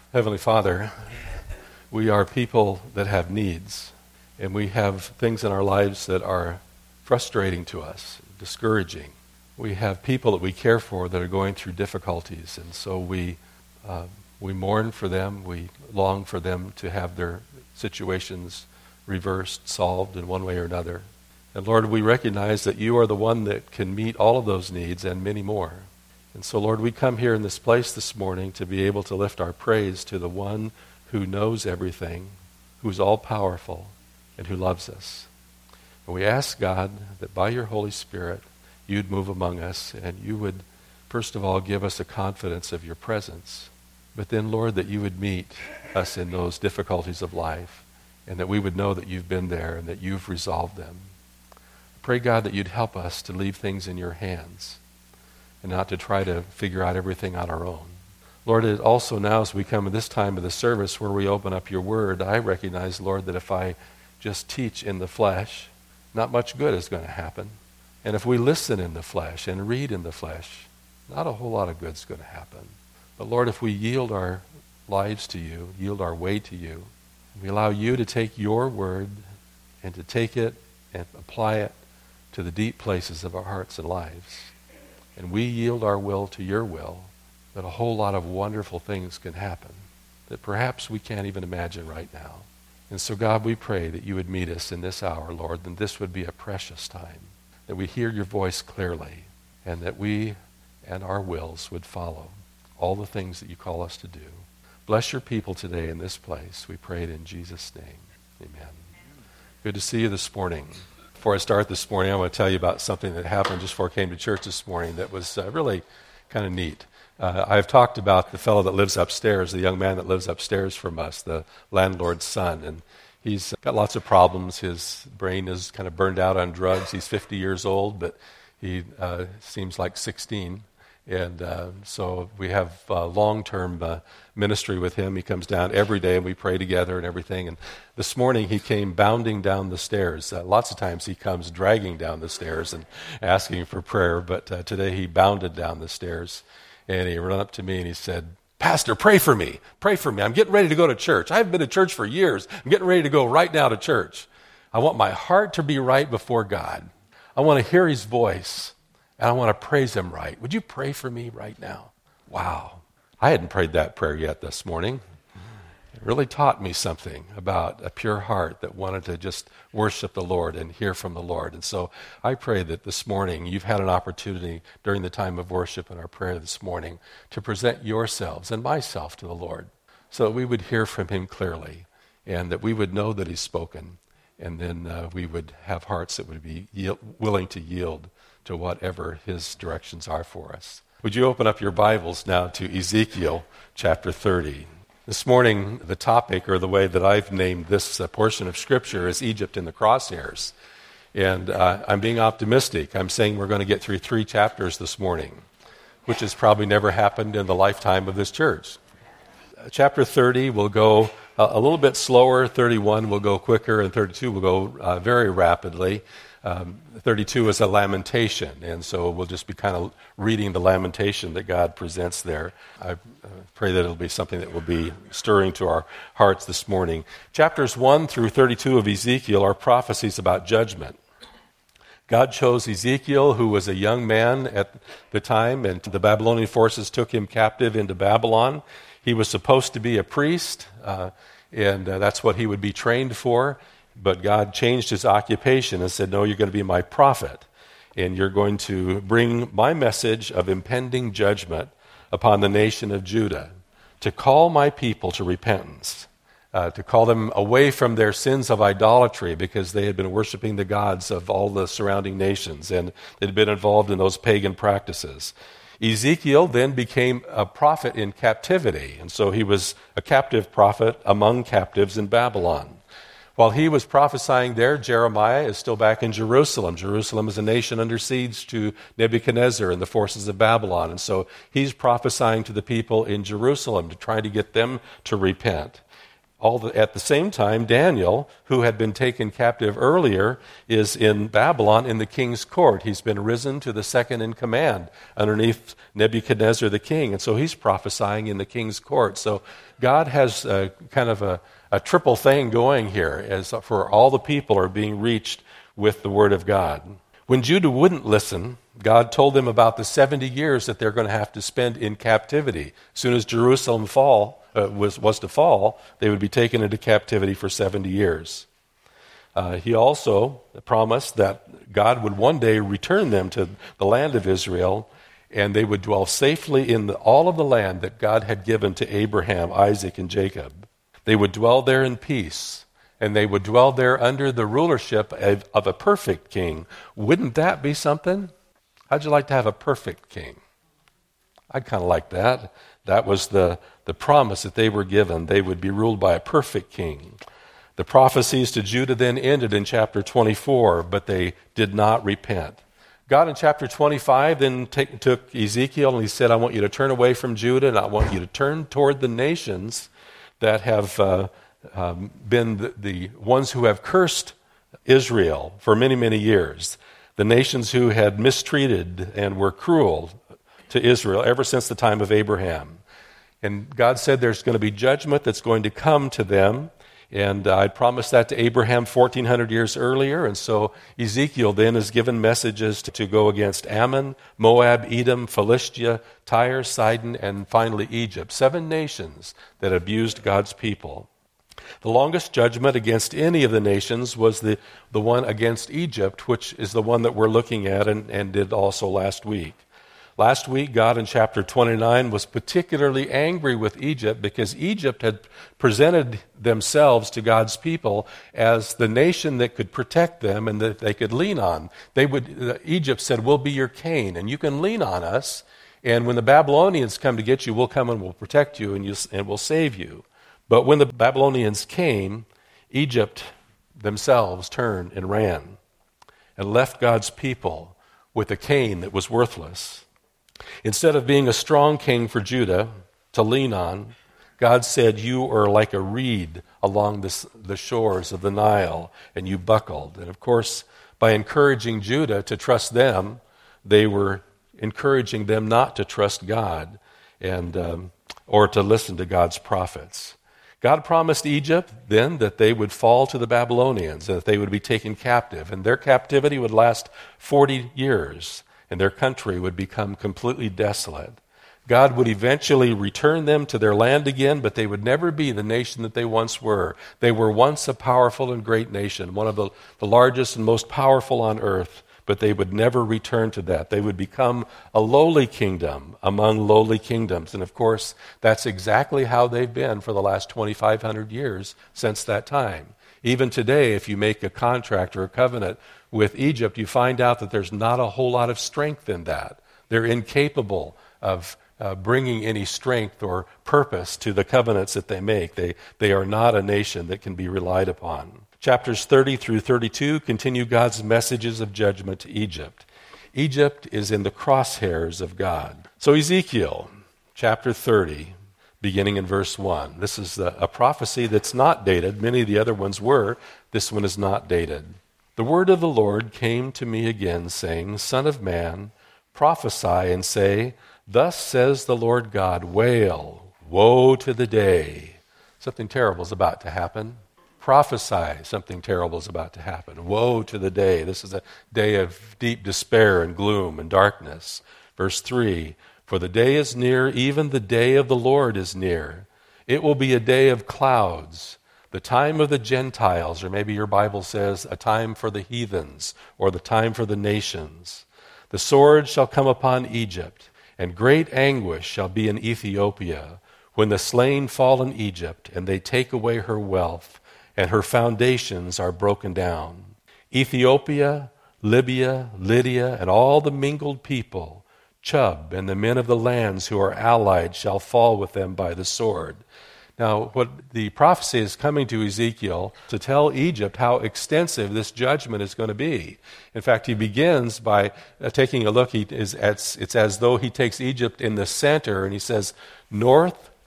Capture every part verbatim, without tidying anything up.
Heavenly Father, we are people that have needs, and we have things in our lives that are frustrating to us, discouraging. We have people that we care for that are going through difficulties, and so we uh, we mourn for them, we long for them to have their situations reversed, solved in one way or another. And Lord, we recognize that you are the one that can meet all of those needs and many more. And so, Lord, we come here in this place this morning to be able to lift our praise to the one who knows everything, who's all-powerful, and who loves us. And we ask, God, that by your Holy Spirit, you'd move among us, and you would, first of all, give us a confidence of your presence. But then, Lord, that you would meet us in those difficulties of life, and that we would know that you've been there and that you've resolved them. Pray, God, that you'd help us to leave things in your hands and not to try to figure out everything on our own. Lord, it also now as we come to this time of the service where we open up your word, I recognize, Lord, that if I just teach in the flesh, not much good is going to happen. And if we listen in the flesh and read in the flesh, not a whole lot of good is going to happen. But Lord, if we yield our lives to you, yield our way to you, we allow you to take your word and to take it and apply it to the deep places of our hearts and lives, and we yield our will to your will, that a whole lot of wonderful things can happen that perhaps we can't even imagine right now. And so, God, we pray that you would meet us in this hour, Lord, and this would be a precious time, that we hear your voice clearly, and that we and our wills would follow all the things that you call us to do. Bless your people today in this place. We pray it in Jesus' name. Amen. Good to see you this morning. Before I start this morning, I want to tell you about something that happened just before I came to church this morning that was uh, really kind of neat. Uh, I've talked about the fellow that lives upstairs, the young man that lives upstairs from us, the landlord's son, and he's got lots of problems. His brain is kind of burned out on drugs. He's fifty years old, but he uh, seems like sixteen. And uh, so we have uh, long-term uh, ministry with him. He comes down every day, and we pray together and everything. And this morning he came bounding down the stairs. Uh, lots of times he comes dragging down the stairs and asking for prayer, but uh, today he bounded down the stairs, and he ran up to me and he said, "Pastor, pray for me. Pray for me. I'm getting ready to go to church. I haven't been to church for years. I'm getting ready to go right now to church. I want my heart to be right before God. I want to hear his voice. And I want to praise him right. Would you pray for me right now?" Wow. I hadn't prayed that prayer yet this morning. It really taught me something about a pure heart that wanted to just worship the Lord and hear from the Lord. And so I pray that this morning you've had an opportunity during the time of worship and our prayer this morning to present yourselves and myself to the Lord so that we would hear from him clearly and that we would know that he's spoken, and then uh, we would have hearts that would be yield, willing to yield to whatever his directions are for us. Would you open up your Bibles now to Ezekiel chapter thirty? This morning, the topic, or the way that I've named this uh, portion of Scripture, is Egypt in the crosshairs. And uh, I'm being optimistic. I'm saying we're going to get through three chapters this morning, which has probably never happened in the lifetime of this church. Uh, chapter thirty will go uh, a little bit slower, thirty-one will go quicker, and thirty-two will go uh, very rapidly. Um, thirty-two is a lamentation, and so we'll just be kind of reading the lamentation that God presents there. I uh, pray that it'll be something that will be stirring to our hearts this morning. Chapters one through thirty-two of Ezekiel are prophecies about judgment. God chose Ezekiel, who was a young man at the time, and the Babylonian forces took him captive into Babylon. He was supposed to be a priest, uh, and uh, that's what he would be trained for. But God changed his occupation and said, "No, you're going to be my prophet, and you're going to bring my message of impending judgment upon the nation of Judah, to call my people to repentance, uh, to call them away from their sins of idolatry, because they had been worshiping the gods of all the surrounding nations, and they'd been involved in those pagan practices." Ezekiel then became a prophet in captivity, and so he was a captive prophet among captives in Babylon. While he was prophesying there, Jeremiah is still back in Jerusalem. Jerusalem is a nation under siege to Nebuchadnezzar and the forces of Babylon. And so he's prophesying to the people in Jerusalem to try to get them to repent. All the, at the same time, Daniel, who had been taken captive earlier, is in Babylon in the king's court. He's been risen to the second in command underneath Nebuchadnezzar the king, and so he's prophesying in the king's court. So God has a, kind of a, a triple thing going here, as for all the people are being reached with the word of God. When Judah wouldn't listen, God told them about the seventy years that they're going to have to spend in captivity. As soon as Jerusalem fall, uh, was, was to fall, they would be taken into captivity for seventy years. Uh, he also promised that God would one day return them to the land of Israel, and they would dwell safely in the, all of the land that God had given to Abraham, Isaac, and Jacob. They would dwell there in peace, and they would dwell there under the rulership of, of a perfect king. Wouldn't that be something? How'd you like to have a perfect king? I'd kind of like that. That was the, the promise that they were given. They would be ruled by a perfect king. The prophecies to Judah then ended in chapter twenty-four, but they did not repent. God in chapter twenty-five then take, took Ezekiel and he said, I want you to turn away from Judah and I want you to turn toward the nations that have uh, um, been the, the ones who have cursed Israel for many, many years. The nations who had mistreated and were cruel to Israel ever since the time of Abraham. And God said there's going to be judgment that's going to come to them. And I promised that to Abraham fourteen hundred years earlier. And so Ezekiel then is given messages to, to go against Ammon, Moab, Edom, Philistia, Tyre, Sidon, and finally Egypt. Seven nations that abused God's people. The longest judgment against any of the nations was the, the one against Egypt, which is the one that we're looking at and, and did also last week. Last week, God in chapter twenty-nine was particularly angry with Egypt because Egypt had presented themselves to God's people as the nation that could protect them and that they could lean on. They would, Egypt said, we'll be your cane and you can lean on us. And when the Babylonians come to get you, we'll come and we'll protect you and, you, and we'll save you. But when the Babylonians came, Egypt themselves turned and ran and left God's people with a cane that was worthless. Instead of being a strong king for Judah to lean on, God said, you are like a reed along this, the shores of the Nile, and you buckled. And of course, by encouraging Judah to trust them, they were encouraging them not to trust God and um, or to listen to God's prophets. God promised Egypt then that they would fall to the Babylonians, and that they would be taken captive, and their captivity would last forty years, and their country would become completely desolate. God would eventually return them to their land again, but they would never be the nation that they once were. They were once a powerful and great nation, one of the, the largest and most powerful on earth, but they would never return to that. They would become a lowly kingdom among lowly kingdoms. And of course, that's exactly how they've been for the last twenty-five hundred years since that time. Even today, if you make a contract or a covenant with Egypt, you find out that there's not a whole lot of strength in that. They're incapable of uh, bringing any strength or purpose to the covenants that they make. They, they are not a nation that can be relied upon. Chapters thirty through thirty-two continue God's messages of judgment to Egypt. Egypt is in the crosshairs of God. So Ezekiel, chapter thirty, beginning in verse one. This is a, a prophecy that's not dated. Many of the other ones were. This one is not dated. The word of the Lord came to me again, saying, Son of man, prophesy and say, Thus says the Lord God, wail, woe to the day. Something terrible is about to happen. Prophesy, something terrible is about to happen. Woe to the day. This is a day of deep despair and gloom and darkness. Verse three, For the day is near, even the day of the Lord is near. It will be a day of clouds, the time of the Gentiles, or maybe your Bible says a time for the heathens, or the time for the nations. The sword shall come upon Egypt, and great anguish shall be in Ethiopia, when the slain fall in Egypt, and they take away her wealth, and her foundations are broken down. Ethiopia, Libya, Lydia, and all the mingled people, Chub, and the men of the lands who are allied shall fall with them by the sword. Now, what the prophecy is coming to Ezekiel to tell Egypt how extensive this judgment is going to be. In fact, he begins by uh, taking a look. He is, it's, it's as though he takes Egypt in the center, and he says, north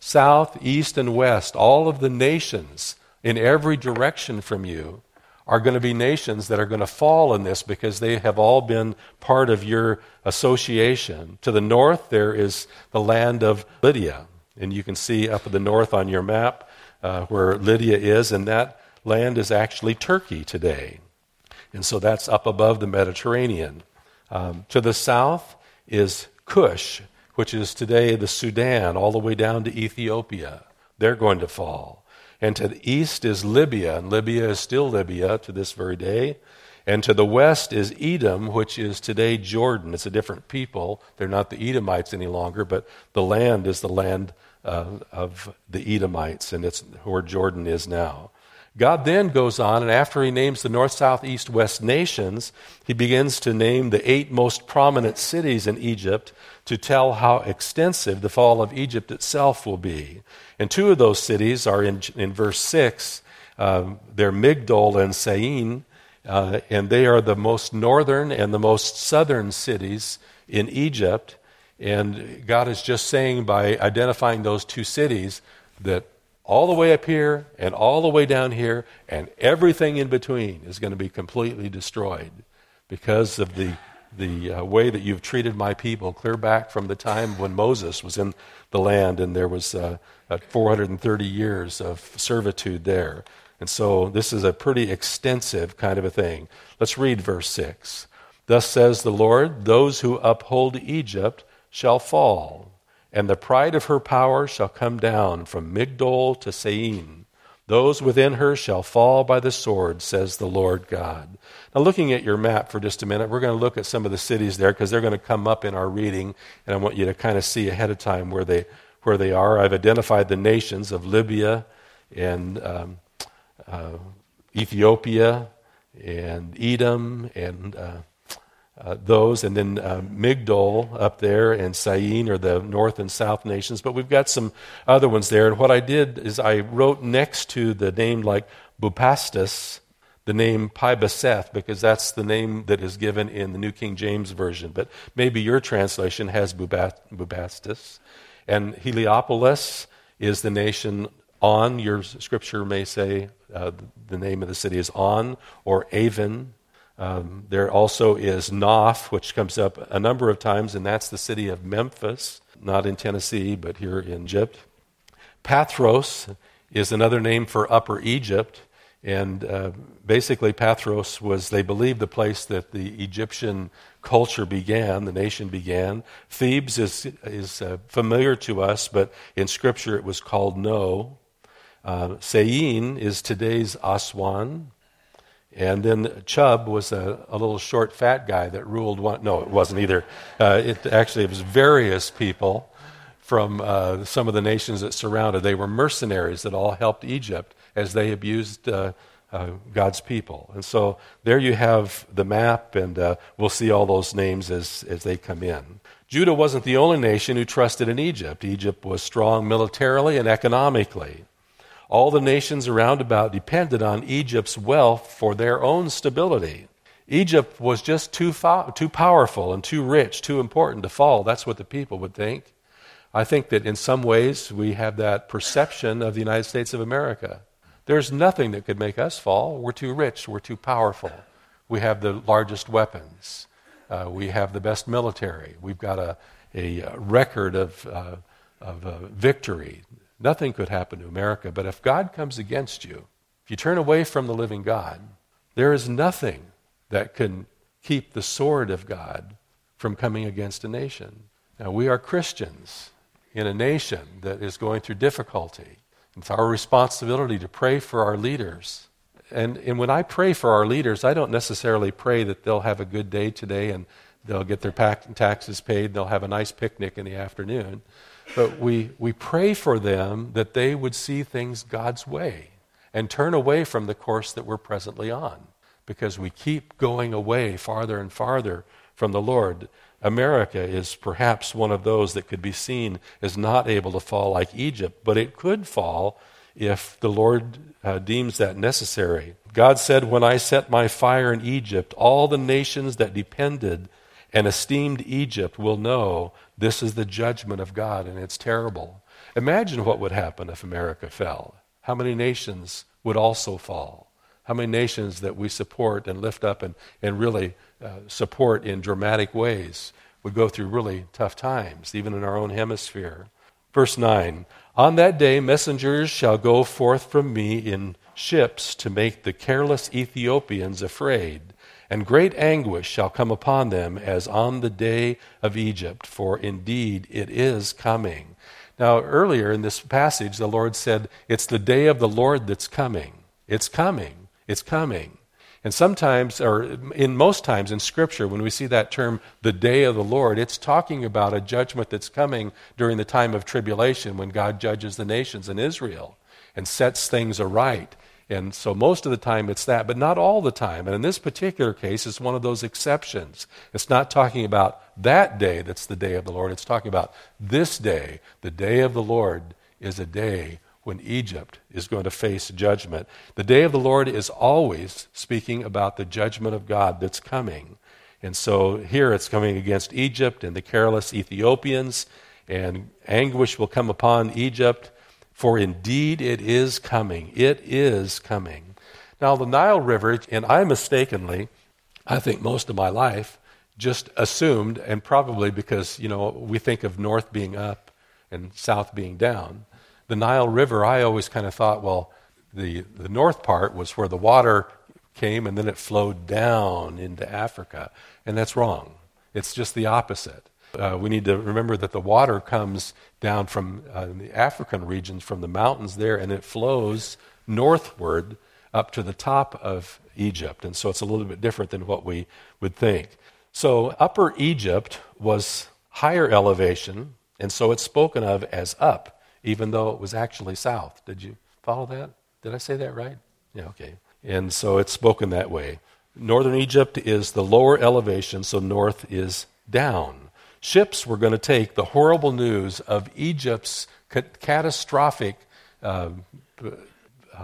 south, east, and west, all of the nations in every direction from you are going to be nations that are going to fall in this because they have all been part of your association. To the north, there is the land of Lydia. And you can see up at the north on your map uh, where Lydia is, and that land is actually Turkey today. And so that's up above the Mediterranean. Um, to the south is Cush, which is today the Sudan, all the way down to Ethiopia. They're going to fall. And to the east is Libya, and Libya is still Libya to this very day. And to the west is Edom, which is today Jordan. It's a different people. They're not the Edomites any longer, but the land is the land uh, of the Edomites, and it's where Jordan is now. God then goes on, and after he names the north, south, east, west nations, he begins to name the eight most prominent cities in Egypt to tell how extensive the fall of Egypt itself will be. And two of those cities are in, in verse six. Um, they're Migdol and Syene, uh, and they are the most northern and the most southern cities in Egypt. And God is just saying by identifying those two cities that all the way up here and all the way down here and everything in between is going to be completely destroyed because of the the uh, way that you've treated my people clear back from the time when Moses was in the land and there was uh, uh, four hundred thirty years of servitude there. And so this is a pretty extensive kind of a thing. Let's read verse six. Thus says the Lord, those who uphold Egypt shall fall, and the pride of her power shall come down from Migdol to Syene. Those within her shall fall by the sword, says the Lord God. Now, looking at your map for just a minute, we're going to look at some of the cities there because they're going to come up in our reading, and I want you to kind of see ahead of time where they where they are. I've identified the nations of Libya and um, uh, Ethiopia and Edom and uh, Uh, those, and then uh, Migdol up there and Syene are the north and south nations, but we've got some other ones there. And what I did is I wrote next to the name like Bupastus, the name Pi-Beseth, because that's the name that is given in the New King James Version, but maybe your translation has Bupastus. And Heliopolis is the nation On. Your scripture may say uh, the name of the city is On, or Avon. Um, there also is Noph, which comes up a number of times, and that's the city of Memphis, not in Tennessee, but here in Egypt. Pathros is another name for Upper Egypt, and uh, basically Pathros was, they believe, the place that the Egyptian culture began, the nation began. Thebes is, is uh, familiar to us, but in Scripture it was called No. Uh, Syene is today's Aswan. And then Chub was a, a little short, fat guy that ruled one. No, it wasn't either. Uh, it actually it was various people from uh, some of the nations that surrounded. They were mercenaries that all helped Egypt as they abused uh, uh, God's people. And so there you have the map, and uh, we'll see all those names as, as they come in. Judah wasn't the only nation who trusted in Egypt. Egypt was strong militarily and economically. All the nations around about depended on Egypt's wealth for their own stability. Egypt was just too fo- too powerful and too rich, too important to fall. That's what the people would think. I think that in some ways we have that perception of the United States of America. There's nothing that could make us fall. We're too rich. We're too powerful. We have the largest weapons. Uh, we have the best military. We've got a, a record of, uh, of uh, victory. Nothing could happen to America, but if God comes against you, if you turn away from the living God, there is nothing that can keep the sword of God from coming against a nation. Now, we are Christians in a nation that is going through difficulty. It's our responsibility to pray for our leaders. And, and when I pray for our leaders, I don't necessarily pray that they'll have a good day today and they'll get their taxes paid, they'll have a nice picnic in the afternoon. But we, we pray for them that they would see things God's way and turn away from the course that we're presently on, because we keep going away farther and farther from the Lord. America is perhaps one of those that could be seen as not able to fall like Egypt, but it could fall if the Lord uh, deems that necessary. God said, when I set my fire in Egypt, all the nations that depended and esteemed Egypt will know this is the judgment of God, and it's terrible. Imagine what would happen if America fell. How many nations would also fall? How many nations that we support and lift up and, and really uh, support in dramatic ways would go through really tough times, even in our own hemisphere. Verse nine, on that day messengers shall go forth from me in ships to make the careless Ethiopians afraid, and great anguish shall come upon them as on the day of Egypt, for indeed it is coming. Now earlier in this passage the Lord said, it's the day of the Lord that's coming. It's coming. It's coming. And sometimes, or in most times in Scripture, when we see that term, the day of the Lord, it's talking about a judgment that's coming during the time of tribulation when God judges the nations in Israel and sets things aright. And so most of the time it's that, but not all the time. And in this particular case, it's one of those exceptions. It's not talking about that day that's the day of the Lord. It's talking about this day. The day of the Lord is a day when Egypt is going to face judgment. The day of the Lord is always speaking about the judgment of God that's coming. And so here it's coming against Egypt and the careless Ethiopians, and anguish will come upon Egypt, for indeed it is coming. It is coming. Now the Nile River, and I mistakenly, I think most of my life, just assumed, and probably because, you know, we think of north being up and south being down, the Nile River, I always kind of thought, well, the, the north part was where the water came and then it flowed down into Africa. And that's wrong. It's just the opposite. Uh, we need to remember that the water comes down from uh, the African regions, from the mountains there, and it flows northward up to the top of Egypt. And so it's a little bit different than what we would think. So Upper Egypt was higher elevation, and so it's spoken of as up, even though it was actually south. Did you follow that? Did I say that right? Yeah, okay. And so it's spoken that way. Northern Egypt is the lower elevation, so north is down. Ships were going to take the horrible news of Egypt's ca- catastrophic uh, uh,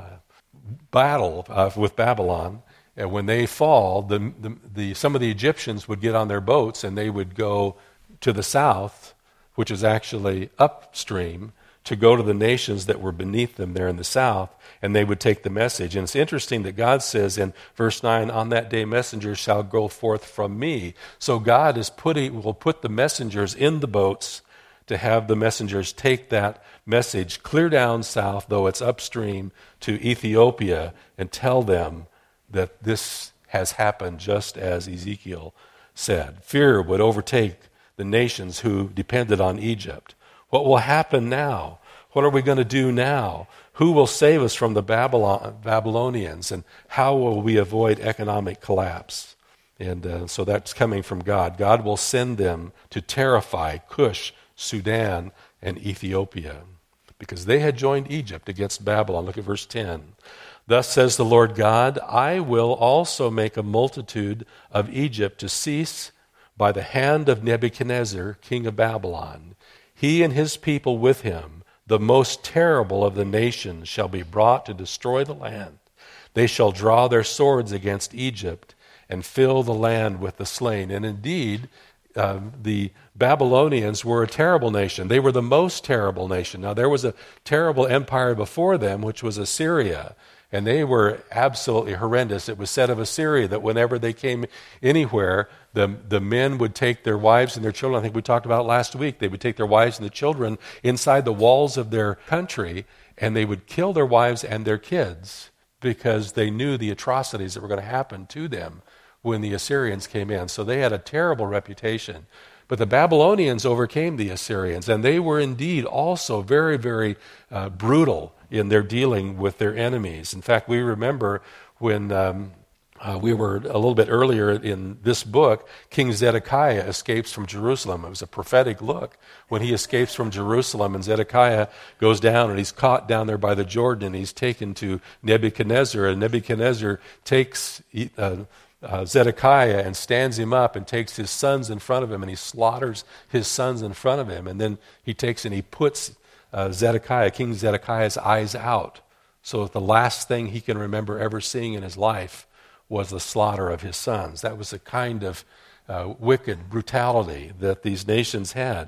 battle uh, with Babylon. And when they fall, the, the, the, some of the Egyptians would get on their boats and they would go to the south, which is actually upstream, to go to the nations that were beneath them there in the south, and they would take the message. And it's interesting that God says in verse nine, on that day messengers shall go forth from me. So God is putting, will put the messengers in the boats to have the messengers take that message clear down south, though it's upstream, to Ethiopia, and tell them that this has happened just as Ezekiel said. Fear would overtake the nations who depended on Egypt. What will happen now? What are we going to do now? Who will save us from the Babylon, Babylonians? And how will we avoid economic collapse? And uh, so that's coming from God. God will send them to terrify Cush, Sudan, and Ethiopia, because they had joined Egypt against Babylon. Look at verse ten. Thus says the Lord God, I will also make a multitude of Egypt to cease by the hand of Nebuchadnezzar, king of Babylon. He and his people with him, the most terrible of the nations, shall be brought to destroy the land. They shall draw their swords against Egypt and fill the land with the slain. And indeed, uh, the Babylonians were a terrible nation. They were the most terrible nation. Now, there was a terrible empire before them, which was Assyria. And they were absolutely horrendous. It was said of Assyria that whenever they came anywhere, the, the men would take their wives and their children. I think we talked about it last week. They would take their wives and the children inside the walls of their country, and they would kill their wives and their kids because they knew the atrocities that were going to happen to them when the Assyrians came in. So they had a terrible reputation. But the Babylonians overcame the Assyrians, and they were indeed also very, very uh, brutal in their dealing with their enemies. In fact, we remember when um, uh, we were a little bit earlier in this book, King Zedekiah escapes from Jerusalem. It was a prophetic look when he escapes from Jerusalem, and Zedekiah goes down and he's caught down there by the Jordan, and he's taken to Nebuchadnezzar, and Nebuchadnezzar takes uh, uh, Zedekiah and stands him up and takes his sons in front of him, and he slaughters his sons in front of him, and then he takes and he puts Uh, Zedekiah, King Zedekiah's eyes out, so that the last thing he can remember ever seeing in his life was the slaughter of his sons. That was the kind of uh, wicked brutality that these nations had.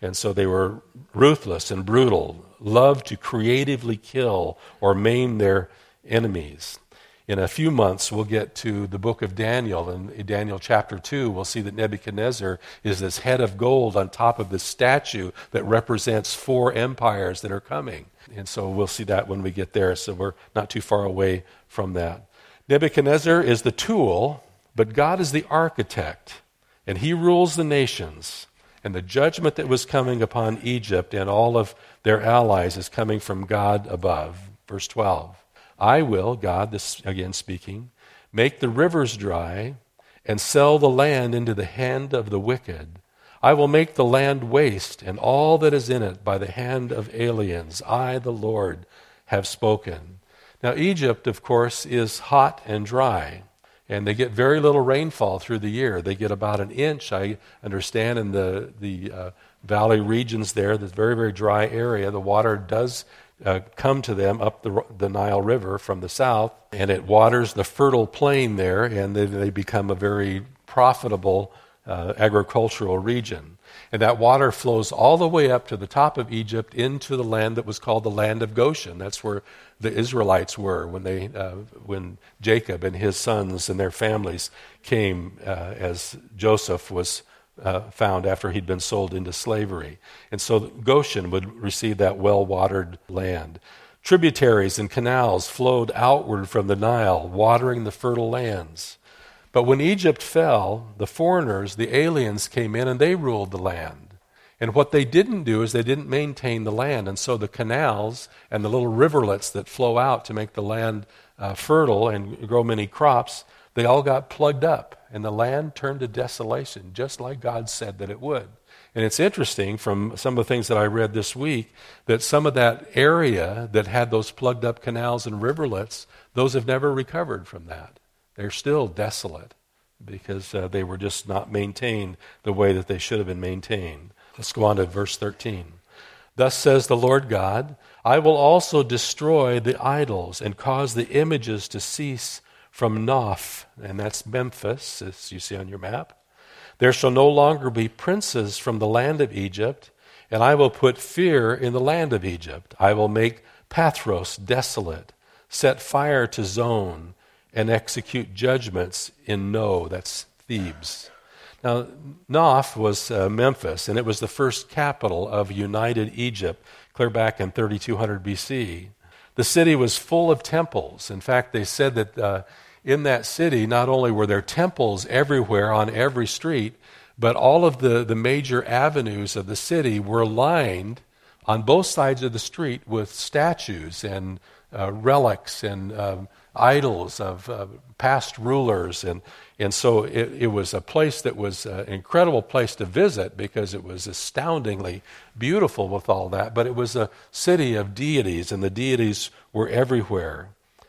And so they were ruthless and brutal, loved to creatively kill or maim their enemies. In a few months, we'll get to the book of Daniel. In Daniel chapter two, we'll see that Nebuchadnezzar is this head of gold on top of this statue that represents four empires that are coming. And so we'll see that when we get there, so we're not too far away from that. Nebuchadnezzar is the tool, but God is the architect, and he rules the nations. And the judgment that was coming upon Egypt and all of their allies is coming from God above. Verse twelve. I will, God, this again speaking, make the rivers dry and sell the land into the hand of the wicked. I will make the land waste and all that is in it by the hand of aliens. I, the Lord, have spoken. Now, Egypt, of course, is hot and dry, and they get very little rainfall through the year. They get about an inch, I understand, in the, the uh, valley regions there, this very, very dry area. The water does Uh, come to them up the, the Nile River from the south, and it waters the fertile plain there, and then they become a very profitable uh, agricultural region. And that water flows all the way up to the top of Egypt into the land that was called the land of Goshen. That's where the Israelites were when they, uh, when Jacob and his sons and their families came uh, as Joseph was Uh, found after he'd been sold into slavery. And so Goshen would receive that well-watered land. Tributaries and canals flowed outward from the Nile, watering the fertile lands. But when Egypt fell, the foreigners, the aliens, came in and they ruled the land. And what they didn't do is they didn't maintain the land. And so the canals and the little riverlets that flow out to make the land uh, fertile and grow many crops, they all got plugged up, and the land turned to desolation, just like God said that it would. And it's interesting from some of the things that I read this week that some of that area that had those plugged up canals and riverlets, those have never recovered from that. They're still desolate because uh, they were just not maintained the way that they should have been maintained. Let's go on to verse thirteen. Thus says the Lord God, I will also destroy the idols and cause the images to cease from Noph, and that's Memphis, as you see on your map. There shall no longer be princes from the land of Egypt, and I will put fear in the land of Egypt. I will make Pathros desolate, set fire to Zon, and execute judgments in No, that's Thebes. Now, Noph was uh, Memphis, and it was the first capital of united Egypt, clear back in thirty-two hundred B C. The city was full of temples. In fact, they said that uh, in that city, not only were there temples everywhere on every street, but all of the, the major avenues of the city were lined on both sides of the street with statues and uh, relics and um, idols of uh, past rulers. And, and so it, it was a place that was an incredible place to visit because it was astoundingly beautiful with all that. But it was a city of deities, and the deities were everywhere.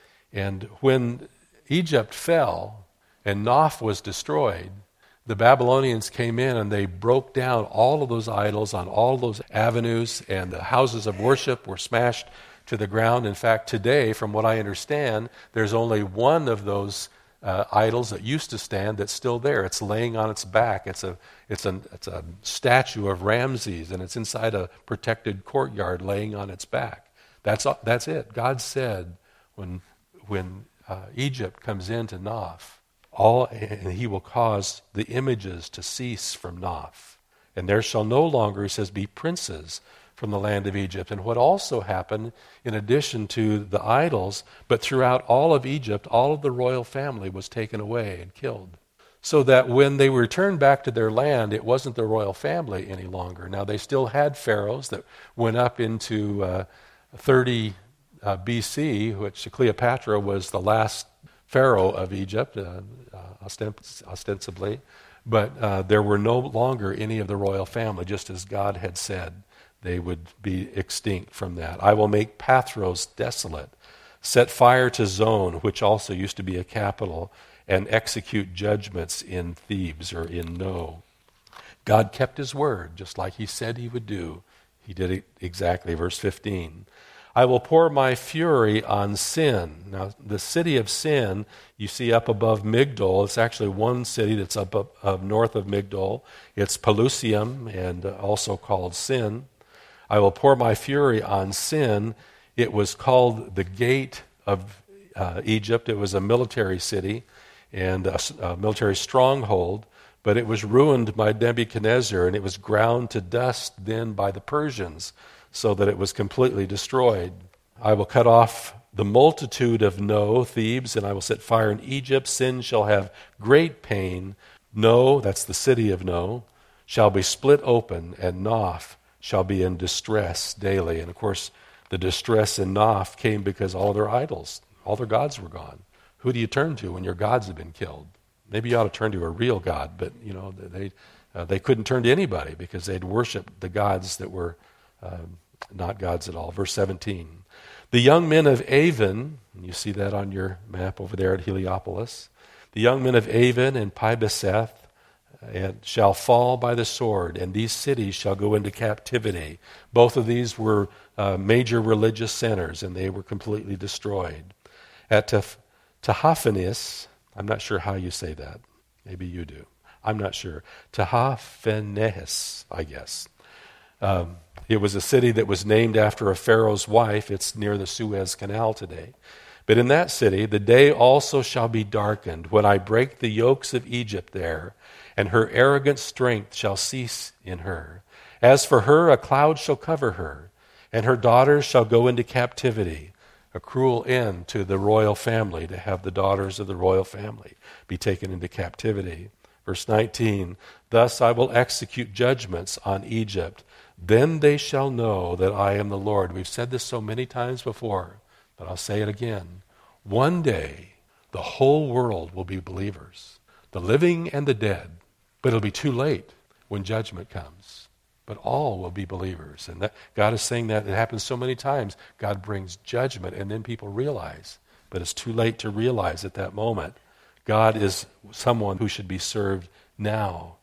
And when Egypt fell and Noph was destroyed, the Babylonians came in and they broke down all of those idols on all those avenues, and the houses of worship were smashed to the ground. In fact, today, from what I understand, there's only one of those uh, idols that used to stand that's still there. It's laying on its back. It's a it's a it's a statue of Ramses, and it's inside a protected courtyard, laying on its back. That's that's it. God said when when uh, Egypt comes into Noph, all and He will cause the images to cease from Noph, and there shall no longer, He says, be princes from the land of Egypt. And what also happened, in addition to the idols, but throughout all of Egypt, all of the royal family was taken away and killed. So that when they returned back to their land, it wasn't the royal family any longer. Now, they still had pharaohs that went up into uh, thirty uh, B C, which Cleopatra was the last pharaoh of Egypt, uh, uh, ostens- ostensibly. But uh, there were no longer any of the royal family, just as God had said. They would be extinct from that. I will make Pathros desolate, set fire to Zon, which also used to be a capital, and execute judgments in Thebes, or in No. God kept His word, just like He said He would do. He did it exactly. Verse fifteen. I will pour my fury on Sin. Now, the city of Sin, you see up above Migdol. It's actually one city that's up, up, up north of Migdol. It's Pelusium, and also called Sin. I will pour my fury on Sin. It was called the Gate of uh, Egypt. It was a military city and a, a military stronghold, but it was ruined by Nebuchadnezzar, and it was ground to dust then by the Persians, so that it was completely destroyed. I will cut off the multitude of No, Thebes, and I will set fire in Egypt. Sin shall have great pain. No, that's the city of No, shall be split open, and Noph shall be in distress daily. And of course, the distress in Noph came because all their idols, all their gods were gone. Who do you turn to when your gods have been killed? Maybe you ought to turn to a real God, but you know they uh, they couldn't turn to anybody because they'd worshiped the gods that were um, not gods at all. Verse seventeen. The young men of Aven, and you see that on your map over there at Heliopolis, the young men of Aven and Pi-beseth and shall fall by the sword, and these cities shall go into captivity. Both of these were uh, major religious centers, and they were completely destroyed. At Tah- Tahaphanes, I'm not sure how you say that. Maybe you do. I'm not sure. Tahaphanes, I guess. Um, it was a city that was named after a pharaoh's wife. It's near the Suez Canal today. But in that city, the day also shall be darkened when I break the yokes of Egypt there, and her arrogant strength shall cease in her. As for her, a cloud shall cover her, and her daughters shall go into captivity. A cruel end to the royal family, to have the daughters of the royal family be taken into captivity. Verse nineteen, thus I will execute judgments on Egypt. Then they shall know that I am the Lord. We've said this so many times before, but I'll say it again. One day, the whole world will be believers, the living and the dead. But it'll be too late when judgment comes. But all will be believers. And that, God is saying that. It happens so many times. God brings judgment, and then people realize. But it's too late to realize at that moment. God is someone who should be served now.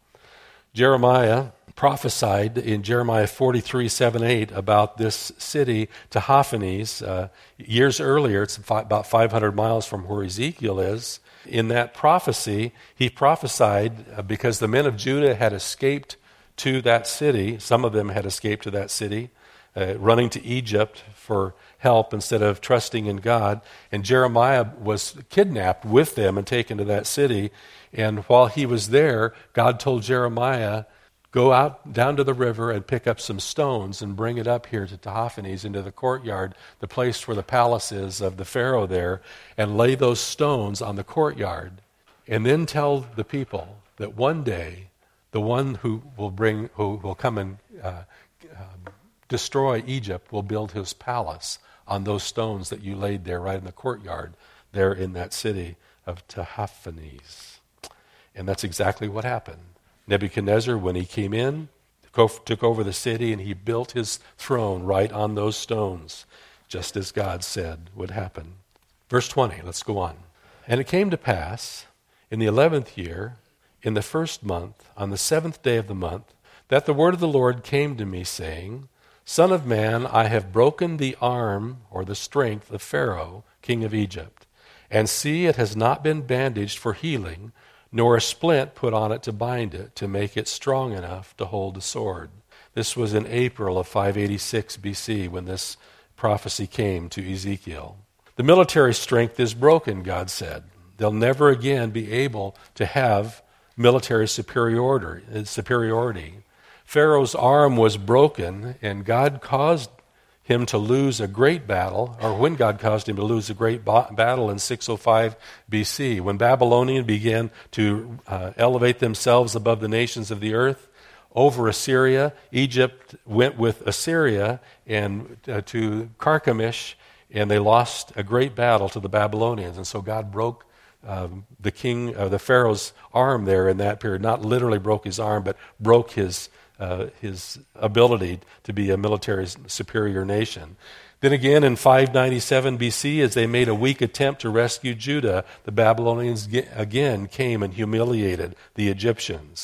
Jeremiah prophesied in Jeremiah forty-three, seven, eight about this city, Tahaphanes, uh, years earlier. It's about five hundred miles from where Ezekiel is. In that prophecy, he prophesied uh, because the men of Judah had escaped to that city. Some of them had escaped to that city, uh, running to Egypt for help instead of trusting in God. And Jeremiah was kidnapped with them and taken to that city. And while he was there, God told Jeremiah, go out down to the river and pick up some stones and bring it up here to Tahaphanes, into the courtyard, the place where the palace is of the Pharaoh there, and lay those stones on the courtyard. And then tell the people that one day, the one who will bring, who will come and uh, uh, destroy Egypt will build his palace on those stones that you laid there right in the courtyard there in that city of Tahaphanes. And that's exactly what happened. Nebuchadnezzar, when he came in, took over the city, and he built his throne right on those stones, just as God said would happen. Verse twenty, let's go on. And it came to pass, in the eleventh year, in the first month, on the seventh day of the month, that the word of the Lord came to me, saying, Son of man, I have broken the arm, or the strength, of Pharaoh, king of Egypt. And see, it has not been bandaged for healing, nor a splint put on it to bind it, to make it strong enough to hold a sword. This was in April of five eighty-six B C when this prophecy came to Ezekiel. The military strength is broken, God said. They'll never again be able to have military superiority. superiority. Pharaoh's arm was broken, and God caused him to lose a great battle, or when God caused him to lose a great ba- battle in six oh five B C, when Babylonians began to uh, elevate themselves above the nations of the earth over Assyria. Egypt went with Assyria and uh, to Carchemish, and they lost a great battle to the Babylonians. And so God broke um, the king, uh, the Pharaoh's arm there in that period. Not literally broke his arm, but broke his Uh, his ability to be a military superior nation. Then again in five ninety-seven B C, as they made a weak attempt to rescue Judah, the Babylonians again came and humiliated the Egyptians.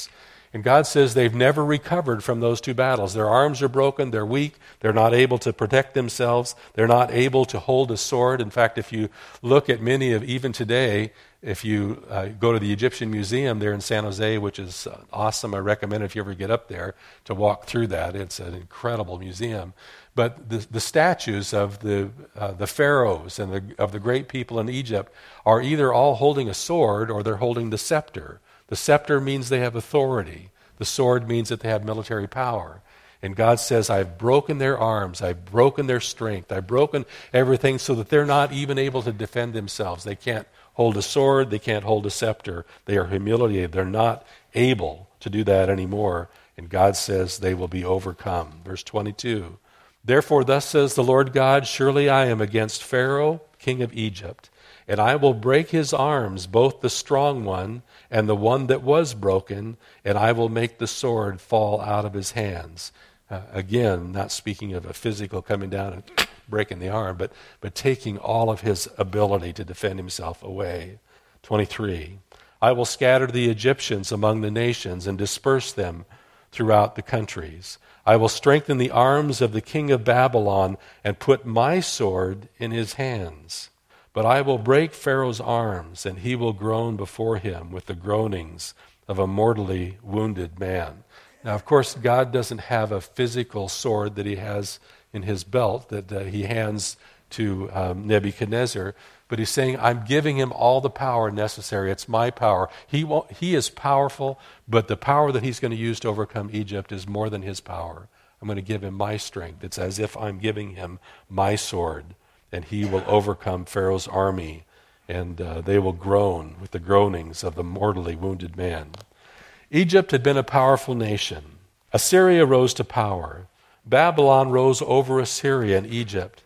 And God says they've never recovered from those two battles. Their arms are broken, they're weak, they're not able to protect themselves, they're not able to hold a sword. In fact, if you look at many of, even today, if you uh, go to the Egyptian Museum there in San Jose, which is uh, awesome, I recommend if you ever get up there to walk through that. It's an incredible museum. But the, the statues of the uh, the pharaohs and the, of the great people in Egypt are either all holding a sword or they're holding the scepter. The scepter means they have authority. The sword means that they have military power. And God says, I've broken their arms, I've broken their strength, I've broken everything so that they're not even able to defend themselves. They can't hold a sword, they can't hold a scepter. They are humiliated. They're not able to do that anymore. And God says they will be overcome. Verse twenty-two, therefore thus says the Lord God, surely I am against Pharaoh, king of Egypt, and I will break his arms, both the strong one and the one that was broken, and I will make the sword fall out of his hands. Uh, again, not speaking of a physical coming down and breaking the arm, but, but taking all of his ability to defend himself away. twenty-three, I will scatter the Egyptians among the nations and disperse them throughout the countries. I will strengthen the arms of the king of Babylon and put my sword in his hands. But I will break Pharaoh's arms, and he will groan before him with the groanings of a mortally wounded man. Now, of course, God doesn't have a physical sword that he has in his belt that uh, he hands to um, Nebuchadnezzar, but he's saying, I'm giving him all the power necessary. It's my power. He won't, he is powerful, but the power that he's going to use to overcome Egypt is more than his power. I'm going to give him my strength. It's as if I'm giving him my sword, and he will overcome Pharaoh's army, and uh, they will groan with the groanings of the mortally wounded man. Egypt had been a powerful nation. Assyria rose to power. Babylon rose over Assyria and Egypt.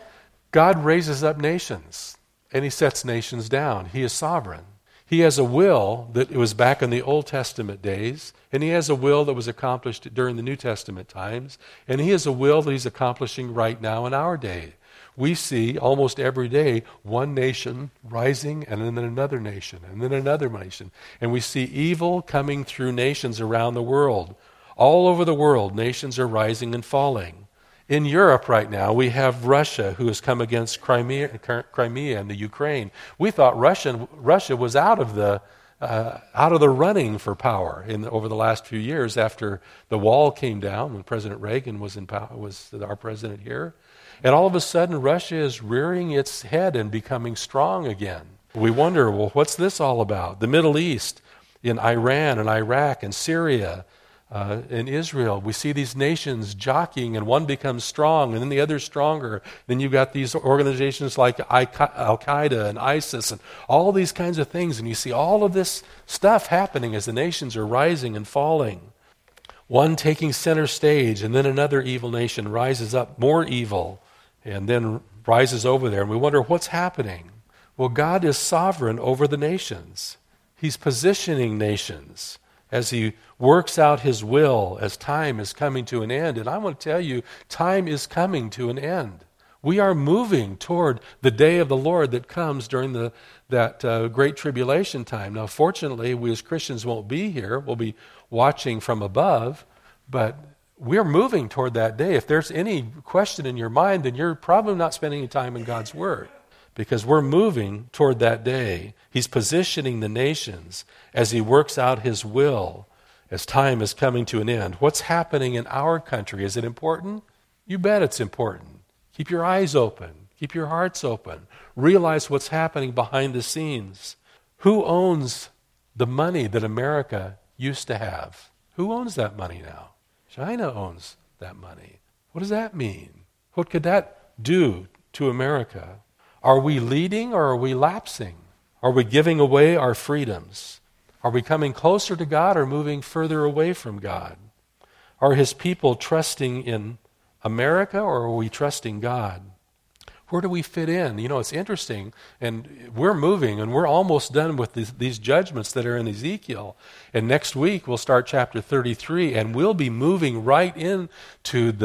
God raises up nations, and he sets nations down. He is sovereign. He has a will that was back in the Old Testament days, and he has a will that was accomplished during the New Testament times, and he has a will that he's accomplishing right now in our day. We see almost every day one nation rising and then another nation and then another nation. And we see evil coming through nations around the world. All over the world, nations are rising and falling. In Europe right now, we have Russia who has come against Crimea, Crimea and the Ukraine. We thought Russia, Russia was out of the uh, out of the running for power in over the last few years after the wall came down when President Reagan was in power, was our president here. And all of a sudden, Russia is rearing its head and becoming strong again. We wonder, well, what's this all about? The Middle East, in Iran and Iraq and Syria, uh, in Israel, we see these nations jockeying, and one becomes strong, and then the other's stronger. Then you've got these organizations like Al-Qaeda and ISIS and all these kinds of things, and you see all of this stuff happening as the nations are rising and falling. One taking center stage, and then another evil nation rises up, more evil, and then rises over there, and we wonder what's happening. Well, God is sovereign over the nations. He's positioning nations as he works out his will as time is coming to an end. And I want to tell you, time is coming to an end. We are moving toward the day of the Lord that comes during the that uh, great tribulation time. Now, fortunately, we as Christians won't be here. We'll be watching from above, but we're moving toward that day. If there's any question in your mind, then you're probably not spending any time in God's Word, because we're moving toward that day. He's positioning the nations as he works out his will as time is coming to an end. What's happening in our country? Is it important? You bet it's important. Keep your eyes open. Keep your hearts open. Realize what's happening behind the scenes. Who owns the money that America used to have? Who owns that money now? China owns that money. What does that mean? What could that do to America? Are we leading or are we lapsing? Are we giving away our freedoms? Are we coming closer to God or moving further away from God? Are his people trusting in America or are we trusting God? Where do we fit in? You know, it's interesting, and we're moving, and we're almost done with these, these judgments that are in Ezekiel. And next week we'll start chapter thirty-three, and we'll be moving right into the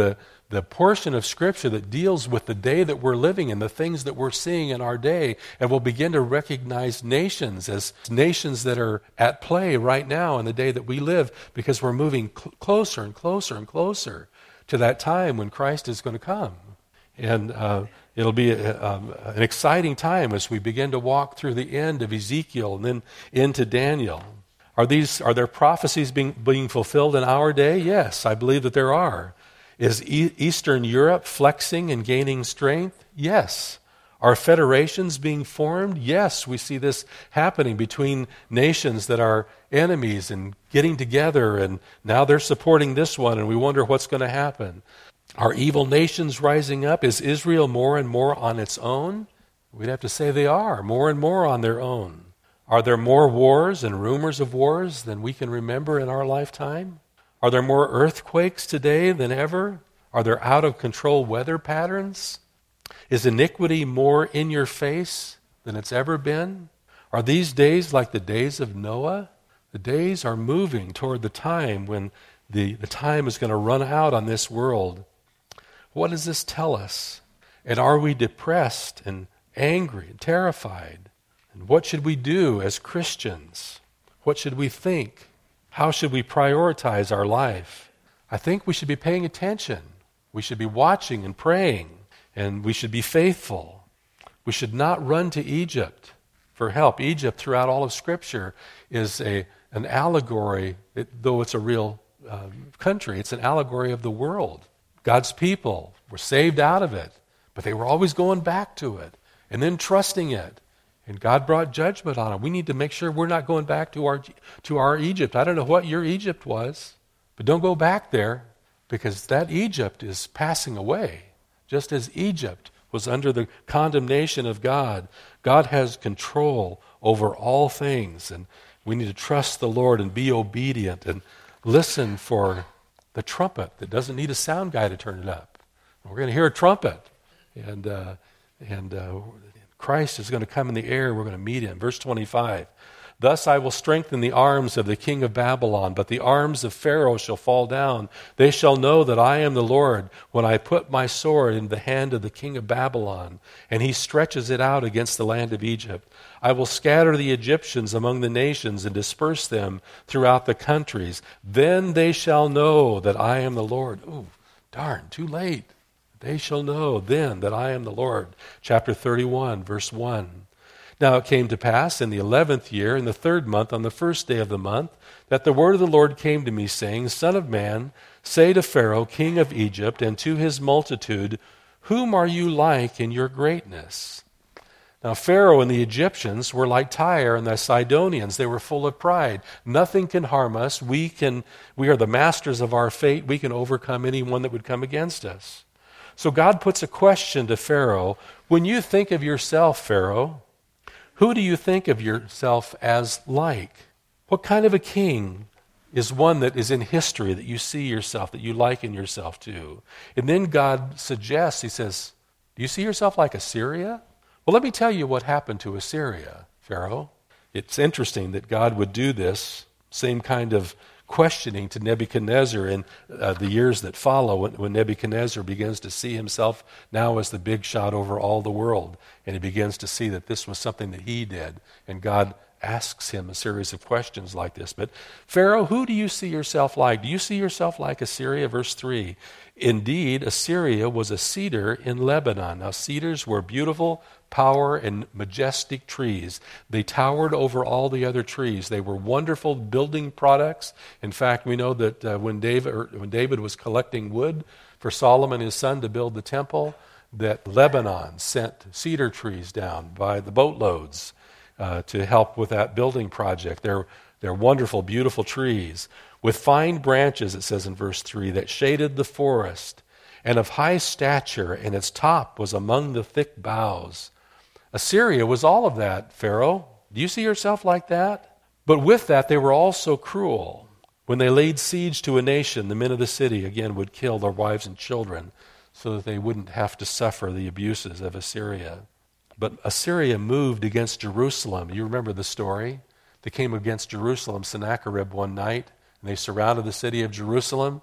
the portion of Scripture that deals with the day that we're living in, the things that we're seeing in our day, and we'll begin to recognize nations as nations that are at play right now in the day that we live, because we're moving cl- closer and closer and closer to that time when Christ is going to come. And uh, it'll be a, um, an exciting time as we begin to walk through the end of Ezekiel and then into Daniel. Are these are there prophecies being being fulfilled in our day? Yes, I believe that there are. Is e- Eastern Europe flexing and gaining strength? Yes. Are federations being formed? Yes, we see this happening between nations that are enemies and getting together, and now they're supporting this one, and we wonder what's going to happen. Are evil nations rising up? Is Israel more and more on its own? We'd have to say they are, more and more on their own. Are there more wars and rumors of wars than we can remember in our lifetime? Are there more earthquakes today than ever? Are there out-of-control weather patterns? Is iniquity more in your face than it's ever been? Are these days like the days of Noah? The days are moving toward the time when the, the time is going to run out on this world. What does this tell us? And are we depressed and angry and terrified? And what should we do as Christians? What should we think? How should we prioritize our life? I think we should be paying attention. We should be watching and praying, and we should be faithful. We should not run to Egypt for help. Egypt, throughout all of Scripture, is a an allegory, it, though it's a real uh, country, it's an allegory of the world. God's people were saved out of it, but they were always going back to it and then trusting it. And God brought judgment on it. We need to make sure we're not going back to our to our Egypt. I don't know what your Egypt was, but don't go back there, because that Egypt is passing away. Just as Egypt was under the condemnation of God, God has control over all things, and we need to trust the Lord and be obedient and listen for the trumpet that doesn't need a sound guy to turn it up. We're going to hear a trumpet, and uh, and uh, Christ is going to come in the air. We're going to meet him. Verse twenty-five, thus I will strengthen the arms of the king of Babylon, but the arms of Pharaoh shall fall down. They shall know that I am the Lord when I put my sword in the hand of the king of Babylon, and he stretches it out against the land of Egypt. I will scatter the Egyptians among the nations and disperse them throughout the countries. Then they shall know that I am the Lord. Ooh, darn, too late. They shall know then that I am the Lord. Chapter thirty-one, verse one. Now it came to pass in the eleventh year, in the third month, on the first day of the month, that the word of the Lord came to me, saying, Son of man, say to Pharaoh, king of Egypt, and to his multitude, whom are you like in your greatness? Now Pharaoh and the Egyptians were like Tyre and the Sidonians. They were full of pride. Nothing can harm us. We can. We are the masters of our fate. We can overcome anyone that would come against us. So God puts a question to Pharaoh. When you think of yourself, Pharaoh, who do you think of yourself as like? What kind of a king is one that is in history that you see yourself, that you liken yourself to? And then God suggests, he says, do you see yourself like Assyria? Well, let me tell you what happened to Assyria, Pharaoh. It's interesting that God would do this same kind of questioning to Nebuchadnezzar in uh, the years that follow, when, when Nebuchadnezzar begins to see himself now as the big shot over all the world, and he begins to see that this was something that he did, and God asks him a series of questions like this. But Pharaoh, who do you see yourself like? Do you see yourself like Assyria? Verse three, indeed, Assyria was a cedar in Lebanon. Now, cedars were beautiful, power, and majestic trees. They towered over all the other trees. They were wonderful building products. In fact, we know that uh, when David, or when David was collecting wood for Solomon, his son, to build the temple, that Lebanon sent cedar trees down by the boatloads uh, to help with that building project. They're, they're wonderful, beautiful trees with fine branches, it says in verse three, that shaded the forest, and of high stature, and its top was among the thick boughs. Assyria was all of that, Pharaoh. Do you see yourself like that? But with that, they were also cruel. When they laid siege to a nation, the men of the city, again, would kill their wives and children so that they wouldn't have to suffer the abuses of Assyria. But Assyria moved against Jerusalem. You remember the story? They came against Jerusalem, Sennacherib, one night, and they surrounded the city of Jerusalem.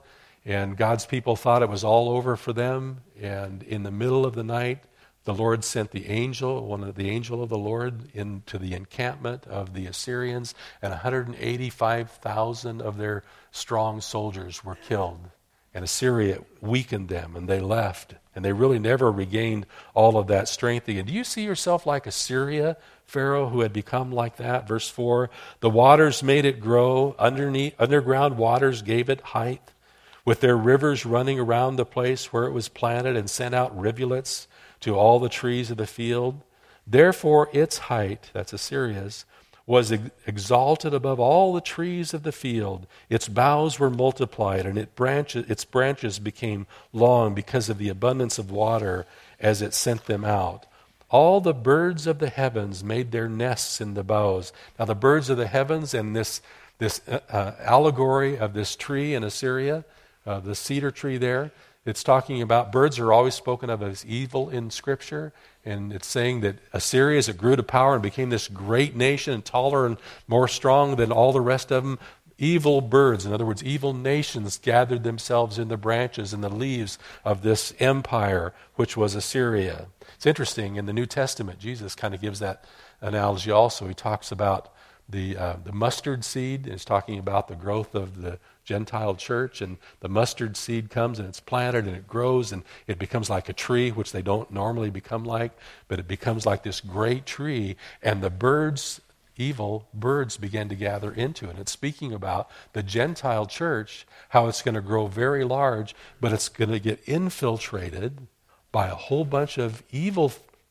And God's people thought it was all over for them. And in the middle of the night, the Lord sent the angel, one of the angel of the Lord, into the encampment of the Assyrians, and one hundred eighty-five thousand of their strong soldiers were killed. And Assyria weakened them, and they left. And they really never regained all of that strength again. Do you see yourself like Assyria, Pharaoh, who had become like that? Verse four, the waters made it grow, underneath, underground waters gave it height, with their rivers running around the place where it was planted, and sent out rivulets to all the trees of the field. Therefore its height, that's Assyria's, was ex- exalted above all the trees of the field. Its boughs were multiplied, and it branches, its branches became long because of the abundance of water as it sent them out. All the birds of the heavens made their nests in the boughs. Now the birds of the heavens and this, this uh, allegory of this tree in Assyria, uh, the cedar tree there, it's talking about birds are always spoken of as evil in Scripture, and it's saying that Assyria, as it grew to power and became this great nation, and taller and more strong than all the rest of them, evil birds, in other words, evil nations, gathered themselves in the branches and the leaves of this empire, which was Assyria. It's interesting, in the New Testament, Jesus kind of gives that analogy also. He talks about the uh, the mustard seed. He's talking about the growth of the Gentile church, and the mustard seed comes and it's planted and it grows and it becomes like a tree, which they don't normally become like, but it becomes like this great tree, and the birds, evil birds, began to gather into it. It's speaking about the Gentile church, how it's going to grow very large, but it's going to get infiltrated by a whole bunch of evil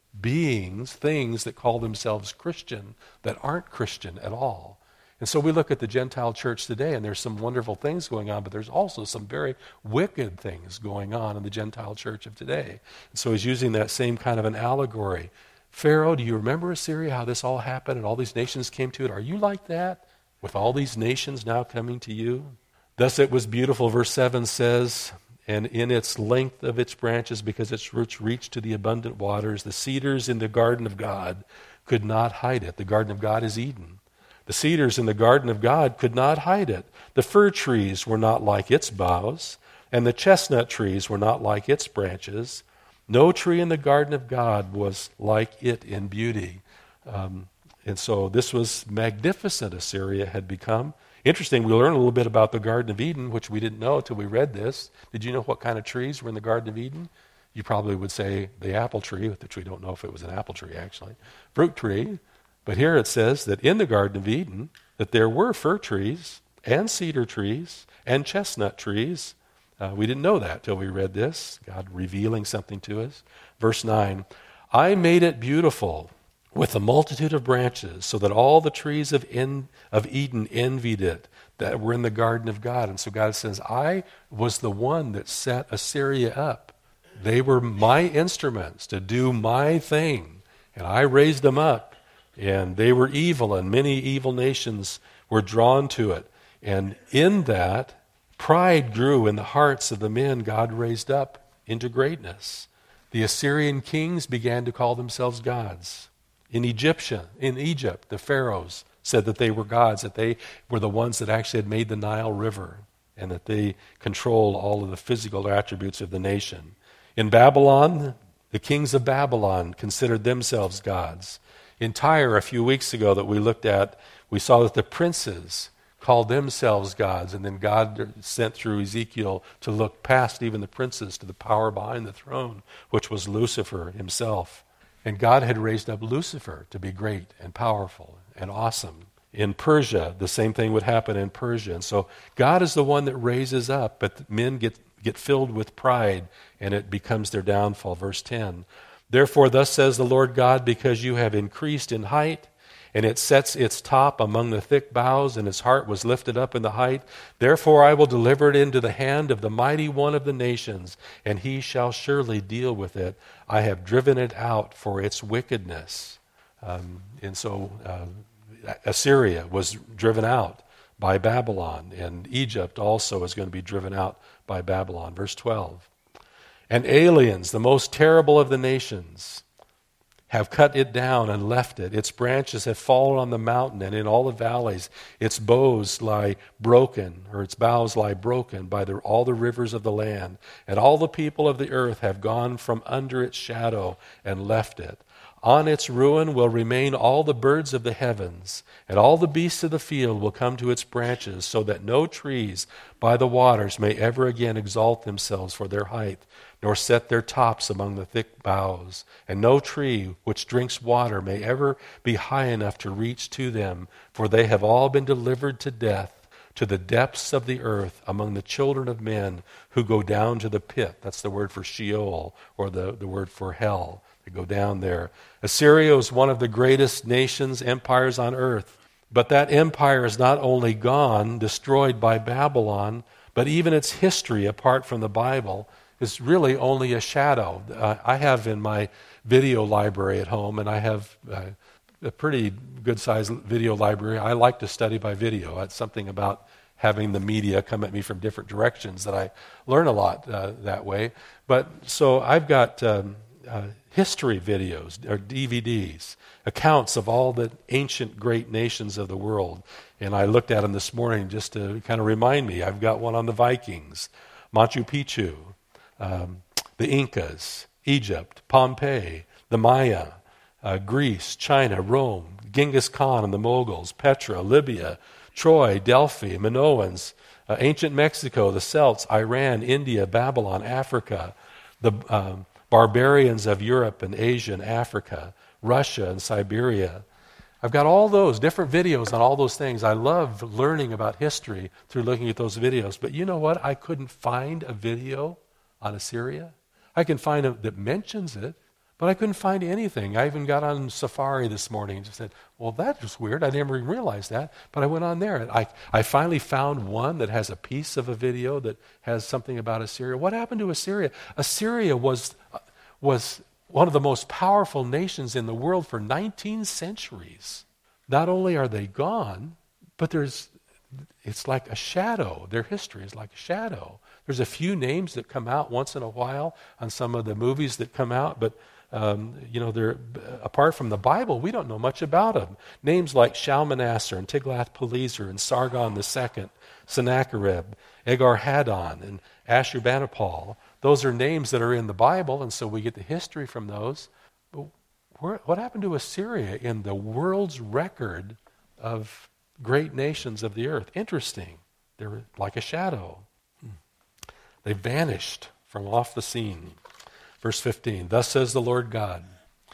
beings, things that call themselves Christian that aren't Christian at all. And so we look at the Gentile church today, and there's some wonderful things going on, but there's also some very wicked things going on in the Gentile church of today. And so he's using that same kind of an allegory. Pharaoh, do you remember Assyria, how this all happened and all these nations came to it? Are you like that, with all these nations now coming to you? Thus it was beautiful, verse seven says, and in its length of its branches, because its roots reached to the abundant waters, the cedars in the garden of God could not hide it. The garden of God is Eden. The cedars in the garden of God could not hide it. The fir trees were not like its boughs, and the chestnut trees were not like its branches. No tree in the garden of God was like it in beauty. Um, and so this was magnificent, Assyria had become. Interesting, we learn a little bit about the Garden of Eden, which we didn't know until we read this. Did you know what kind of trees were in the Garden of Eden? You probably would say the apple tree, which we don't know if it was an apple tree actually. Fruit tree. But here it says that in the Garden of Eden, that there were fir trees and cedar trees and chestnut trees. Uh, we didn't know that till we read this, God revealing something to us. Verse nine, I made it beautiful with a multitude of branches, so that all the trees of, en- of Eden envied it, that were in the garden of God. And so God says, I was the one that set Assyria up. They were my instruments to do my thing, and I raised them up. And they were evil, and many evil nations were drawn to it. And in that, pride grew in the hearts of the men God raised up into greatness. The Assyrian kings began to call themselves gods. In Egyptian, in Egypt, the pharaohs said that they were gods, that they were the ones that actually had made the Nile River, and that they controlled all of the physical attributes of the nation. In Babylon, the kings of Babylon considered themselves gods. In Tyre, a few weeks ago that we looked at, we saw that the princes called themselves gods, and then God sent through Ezekiel to look past even the princes to the power behind the throne, which was Lucifer himself. And God had raised up Lucifer to be great and powerful and awesome. In Persia, the same thing would happen in Persia. And so God is the one that raises up, but men get, get filled with pride, and it becomes their downfall. Verse ten, therefore thus says the Lord God, because you have increased in height, and it sets its top among the thick boughs, and its heart was lifted up in the height, therefore I will deliver it into the hand of the mighty one of the nations, and he shall surely deal with it. I have driven it out for its wickedness. Um, and so uh, Assyria was driven out by Babylon, and Egypt also is going to be driven out by Babylon. Verse twelve, and aliens, the most terrible of the nations, have cut it down and left it. Its branches have fallen on the mountain and in all the valleys. Its boughs lie broken, or its boughs lie broken by the, all the rivers of the land. And all the people of the earth have gone from under its shadow and left it. On its ruin will remain all the birds of the heavens, and all the beasts of the field will come to its branches, so that no trees by the waters may ever again exalt themselves for their height, nor set their tops among the thick boughs. And no tree which drinks water may ever be high enough to reach to them, for they have all been delivered to death, to the depths of the earth, among the children of men who go down to the pit. That's the word for Sheol, or the, the word for hell. They go down there. Assyria was one of the greatest nations, empires on earth. But that empire is not only gone, destroyed by Babylon, but even its history, apart from the Bible, is really only a shadow. Uh, I have in my video library at home, and I have uh, a pretty good-sized video library. I like to study by video. It's something about having the media come at me from different directions that I learn a lot uh, that way. But so I've got um, uh, history videos, or D V Ds, accounts of all the ancient great nations of the world. And I looked at them this morning just to kind of remind me. I've got one on the Vikings, Machu Picchu, um, the Incas, Egypt, Pompeii, the Maya, uh, Greece, China, Rome, Genghis Khan and the Moguls, Petra, Libya, Troy, Delphi, Minoans, uh, ancient Mexico, the Celts, Iran, India, Babylon, Africa, the um, barbarians of Europe and Asia and Africa, Russia and Siberia. I've got all those different videos on all those things. I love learning about history through looking at those videos. But you know what? I couldn't find a video on Assyria. I can find a that mentions it, but I couldn't find anything. I even got on Safari this morning and just said, well, that was weird. I never even realized that. But I went on there, and I, I finally found one that has a piece of a video that has something about Assyria. What happened to Assyria? Assyria was was one of the most powerful nations in the world for nineteen centuries. Not only are they gone, but there's it's like a shadow. Their history is like a shadow. There's a few names that come out once in a while on some of the movies that come out, but um, you know, they're apart from the Bible, we don't know much about them. Names like Shalmaneser and Tiglath-Pileser and Sargon the Second, Sennacherib, Esarhaddon, and Ashurbanipal. Those are names that are in the Bible, and so we get the history from those. But where, what happened to Assyria in the world's record of great nations of the earth? Interesting. They're like a shadow. They vanished from off the scene. Verse fifteen, thus says the Lord God,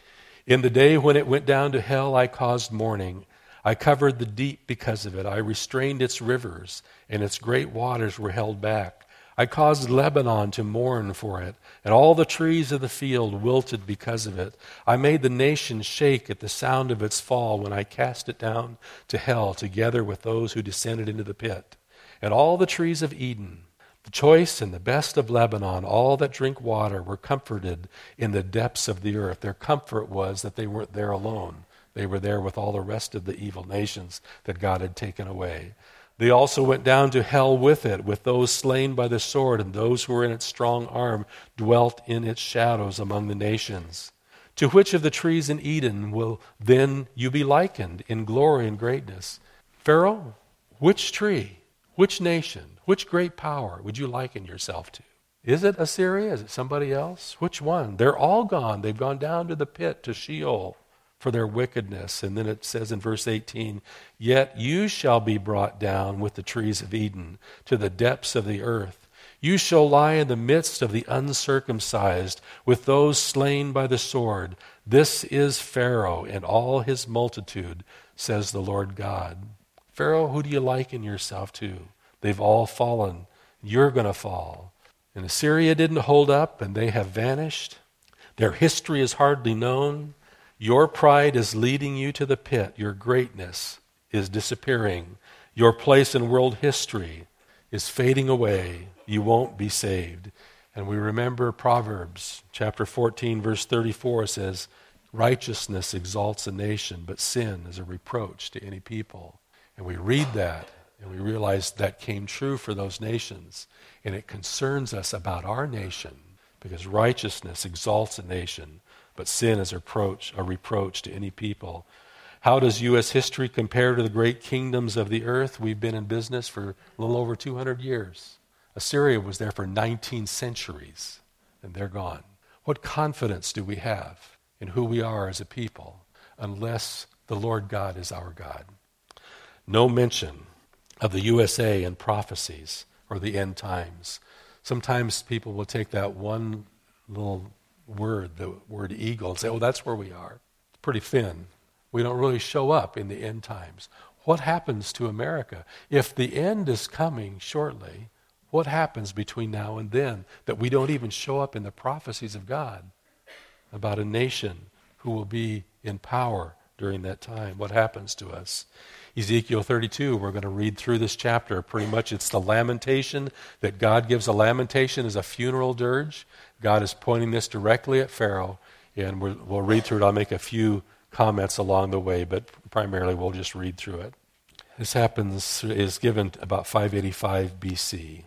in the day when it went down to hell, I caused mourning. I covered the deep because of it. I restrained its rivers, and its great waters were held back. I caused Lebanon to mourn for it, and all the trees of the field wilted because of it. I made the nation shake at the sound of its fall when I cast it down to hell together with those who descended into the pit. And all the trees of Eden, the choice and the best of Lebanon, all that drink water, were comforted in the depths of the earth. Their comfort was that they weren't there alone. They were there with all the rest of the evil nations that God had taken away. They also went down to hell with it, with those slain by the sword, and those who were in its strong arm dwelt in its shadows among the nations. To which of the trees in Eden will then you be likened in glory and greatness? Pharaoh, which tree, which nation, which great power would you liken yourself to? Is it Assyria? Is it somebody else? Which one? They're all gone. They've gone down to the pit, to Sheol, for their wickedness. And then it says in verse eighteen, yet you shall be brought down with the trees of Eden to the depths of the earth. You shall lie in the midst of the uncircumcised with those slain by the sword. This is Pharaoh and all his multitude, says the Lord God. Pharaoh, who do you liken yourself to? They've all fallen. You're going to fall. And Assyria didn't hold up, and they have vanished. Their history is hardly known. Your pride is leading you to the pit. Your greatness is disappearing. Your place in world history is fading away. You won't be saved. And we remember Proverbs chapter fourteen, verse thirty-four says, righteousness exalts a nation, but sin is a reproach to any people. And we read that, and we realize that came true for those nations. And it concerns us about our nation, because righteousness exalts a nation, but sin is a reproach, a reproach to any people. How does U S history compare to the great kingdoms of the earth? We've been in business for a little over two hundred years. Assyria was there for nineteen centuries, and they're gone. What confidence do we have in who we are as a people unless the Lord God is our God? No mention of the U S A in prophecies or the end times. Sometimes people will take that one little word, the word eagle, and say, oh, that's where we are. It's pretty thin. We don't really show up in the end times. What happens to America? If the end is coming shortly, what happens between now and then that we don't even show up in the prophecies of God about a nation who will be in power during that time? What happens to us? Ezekiel thirty-two, we're going to read through this chapter. Pretty much it's the lamentation that God gives. A lamentation as a funeral dirge. God is pointing this directly at Pharaoh, and we'll, we'll read through it. I'll make a few comments along the way, but primarily we'll just read through it. This happens, is given about five eighty-five B C.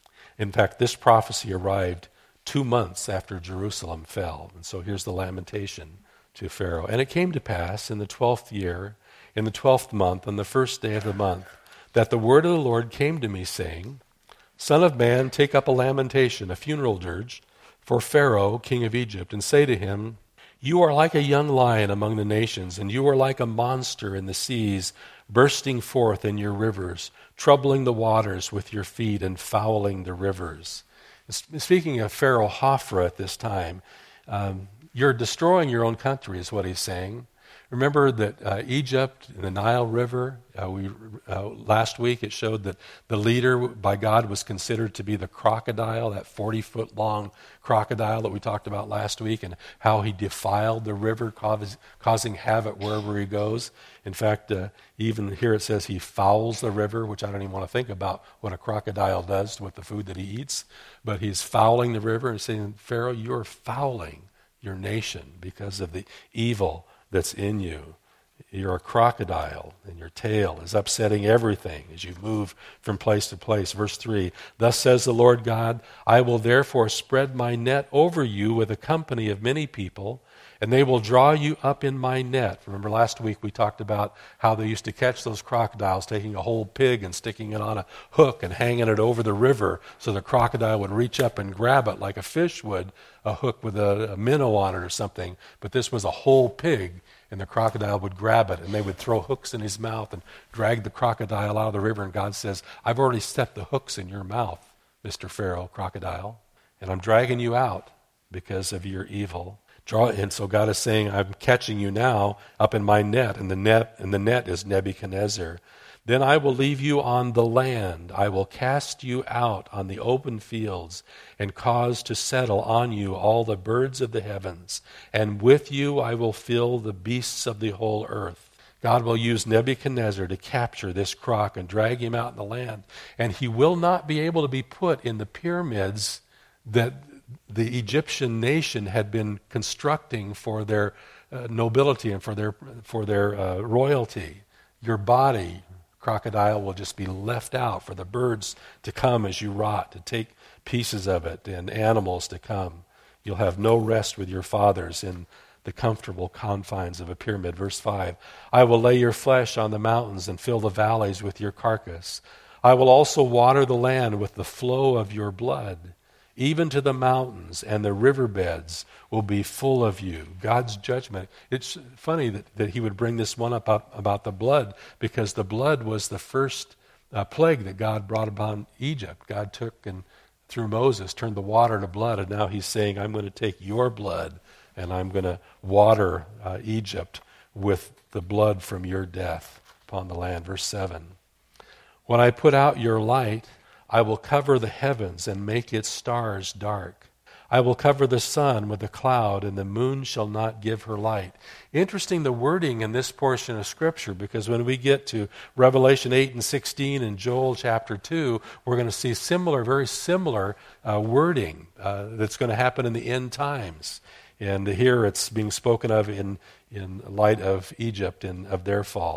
In fact, this prophecy arrived two months after Jerusalem fell. And so here's the lamentation to Pharaoh. And it came to pass in the twelfth year, in the twelfth month, on the first day of the month, that the word of the Lord came to me, saying, Son of man, take up a lamentation, a funeral dirge, for Pharaoh, king of Egypt, and say to him, You are like a young lion among the nations, and you are like a monster in the seas, bursting forth in your rivers, troubling the waters with your feet and fouling the rivers. Speaking of Pharaoh Hophra at this time, um, you're destroying your own country is what he's saying. Remember that uh, Egypt, the Nile River, uh, we uh, last week it showed that the leader by God was considered to be the crocodile, that forty-foot-long crocodile that we talked about last week, and how he defiled the river, cause, causing havoc wherever he goes. In fact, uh, even here it says he fouls the river, which I don't even want to think about what a crocodile does with the food that he eats. But he's fouling the river and saying, Pharaoh, you're fouling your nation because of the evil that's in you. You're a crocodile, and your tail is upsetting everything as you move from place to place. Verse three, Thus says the Lord God, I will therefore spread my net over you with a company of many people, and they will draw you up in my net. Remember last week we talked about how they used to catch those crocodiles, taking a whole pig and sticking it on a hook and hanging it over the river so the crocodile would reach up and grab it like a fish would, a hook with a, a minnow on it or something. But this was a whole pig, and the crocodile would grab it, and they would throw hooks in his mouth and drag the crocodile out of the river. And God says, I've already set the hooks in your mouth, Mister Pharaoh, crocodile, and I'm dragging you out because of your evil. Draw, and so God is saying, I'm catching you now up in my net, and the net and the net is Nebuchadnezzar. Then I will leave you on the land. I will cast you out on the open fields and cause to settle on you all the birds of the heavens. And with you I will fill the beasts of the whole earth. God will use Nebuchadnezzar to capture this croc and drag him out in the land. And he will not be able to be put in the pyramids that the Egyptian nation had been constructing for their uh, nobility and for their for their uh, royalty. Your body, crocodile, will just be left out for the birds to come as you rot, to take pieces of it, and animals to come. You'll have no rest with your fathers in the comfortable confines of a pyramid. Verse five, I will lay your flesh on the mountains and fill the valleys with your carcass. I will also water the land with the flow of your blood. Even to the mountains and the riverbeds will be full of you. God's judgment. It's funny that, that he would bring this one up, up about the blood, because the blood was the first uh, plague that God brought upon Egypt. God took and through Moses turned the water to blood, and now he's saying, I'm going to take your blood and I'm going to water uh, Egypt with the blood from your death upon the land. Verse seven, when I put out your light, I will cover the heavens and make its stars dark. I will cover the sun with a cloud, and the moon shall not give her light. Interesting the wording in this portion of Scripture, because when we get to Revelation eight and sixteen and Joel chapter two, we're going to see similar, very similar uh, wording uh, that's going to happen in the end times. And here it's being spoken of in, in light of Egypt and of their fall.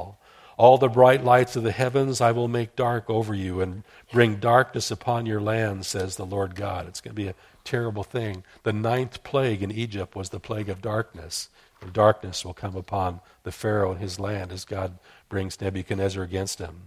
All the bright lights of the heavens I will make dark over you and bring darkness upon your land, says the Lord God. It's going to be a terrible thing. The ninth plague in Egypt was the plague of darkness. And darkness will come upon the Pharaoh and his land as God brings Nebuchadnezzar against him.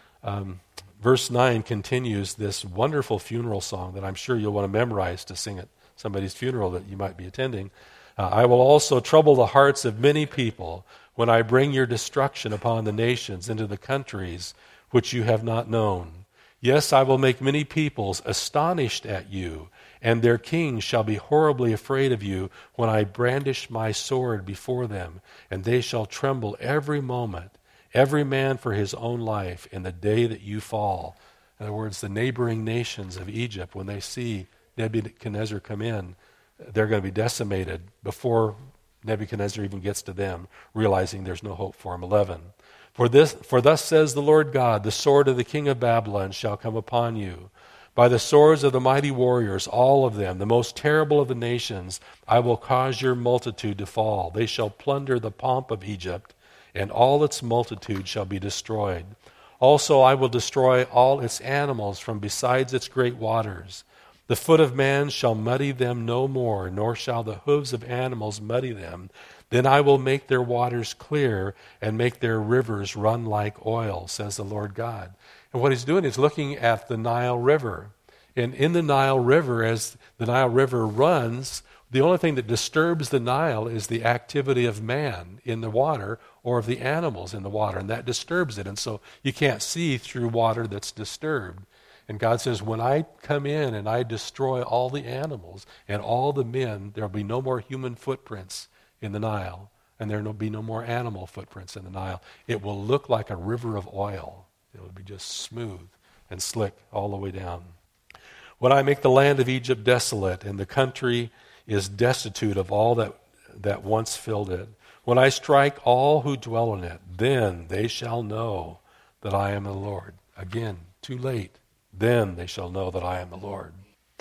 Um, verse nine continues this wonderful funeral song that I'm sure you'll want to memorize to sing at somebody's funeral that you might be attending. Uh, I will also trouble the hearts of many people when I bring your destruction upon the nations into the countries which you have not known. Yes, I will make many peoples astonished at you, and their kings shall be horribly afraid of you when I brandish my sword before them, and they shall tremble every moment, every man for his own life, in the day that you fall. In other words, the neighboring nations of Egypt, when they see Nebuchadnezzar come in, they're going to be decimated before Nebuchadnezzar even gets to them, realizing there's no hope for him. eleven. For this, for thus says the Lord God, the sword of the king of Babylon shall come upon you. By the swords of the mighty warriors, all of them, the most terrible of the nations, I will cause your multitude to fall. They shall plunder the pomp of Egypt, and all its multitude shall be destroyed. Also I will destroy all its animals from besides its great waters. The foot of man shall muddy them no more, nor shall the hooves of animals muddy them. Then I will make their waters clear and make their rivers run like oil, says the Lord God. And what he's doing is looking at the Nile River. And in the Nile River, as the Nile River runs, the only thing that disturbs the Nile is the activity of man in the water or of the animals in the water, and that disturbs it. And so you can't see through water that's disturbed. And God says, when I come in and I destroy all the animals and all the men, there will be no more human footprints in the Nile, and there will be no more animal footprints in the Nile. It will look like a river of oil. It will be just smooth and slick all the way down. When I make the land of Egypt desolate and the country is destitute of all that, that once filled it, when I strike all who dwell in it, then they shall know that I am the Lord. Again, too late. Then they shall know that I am the Lord.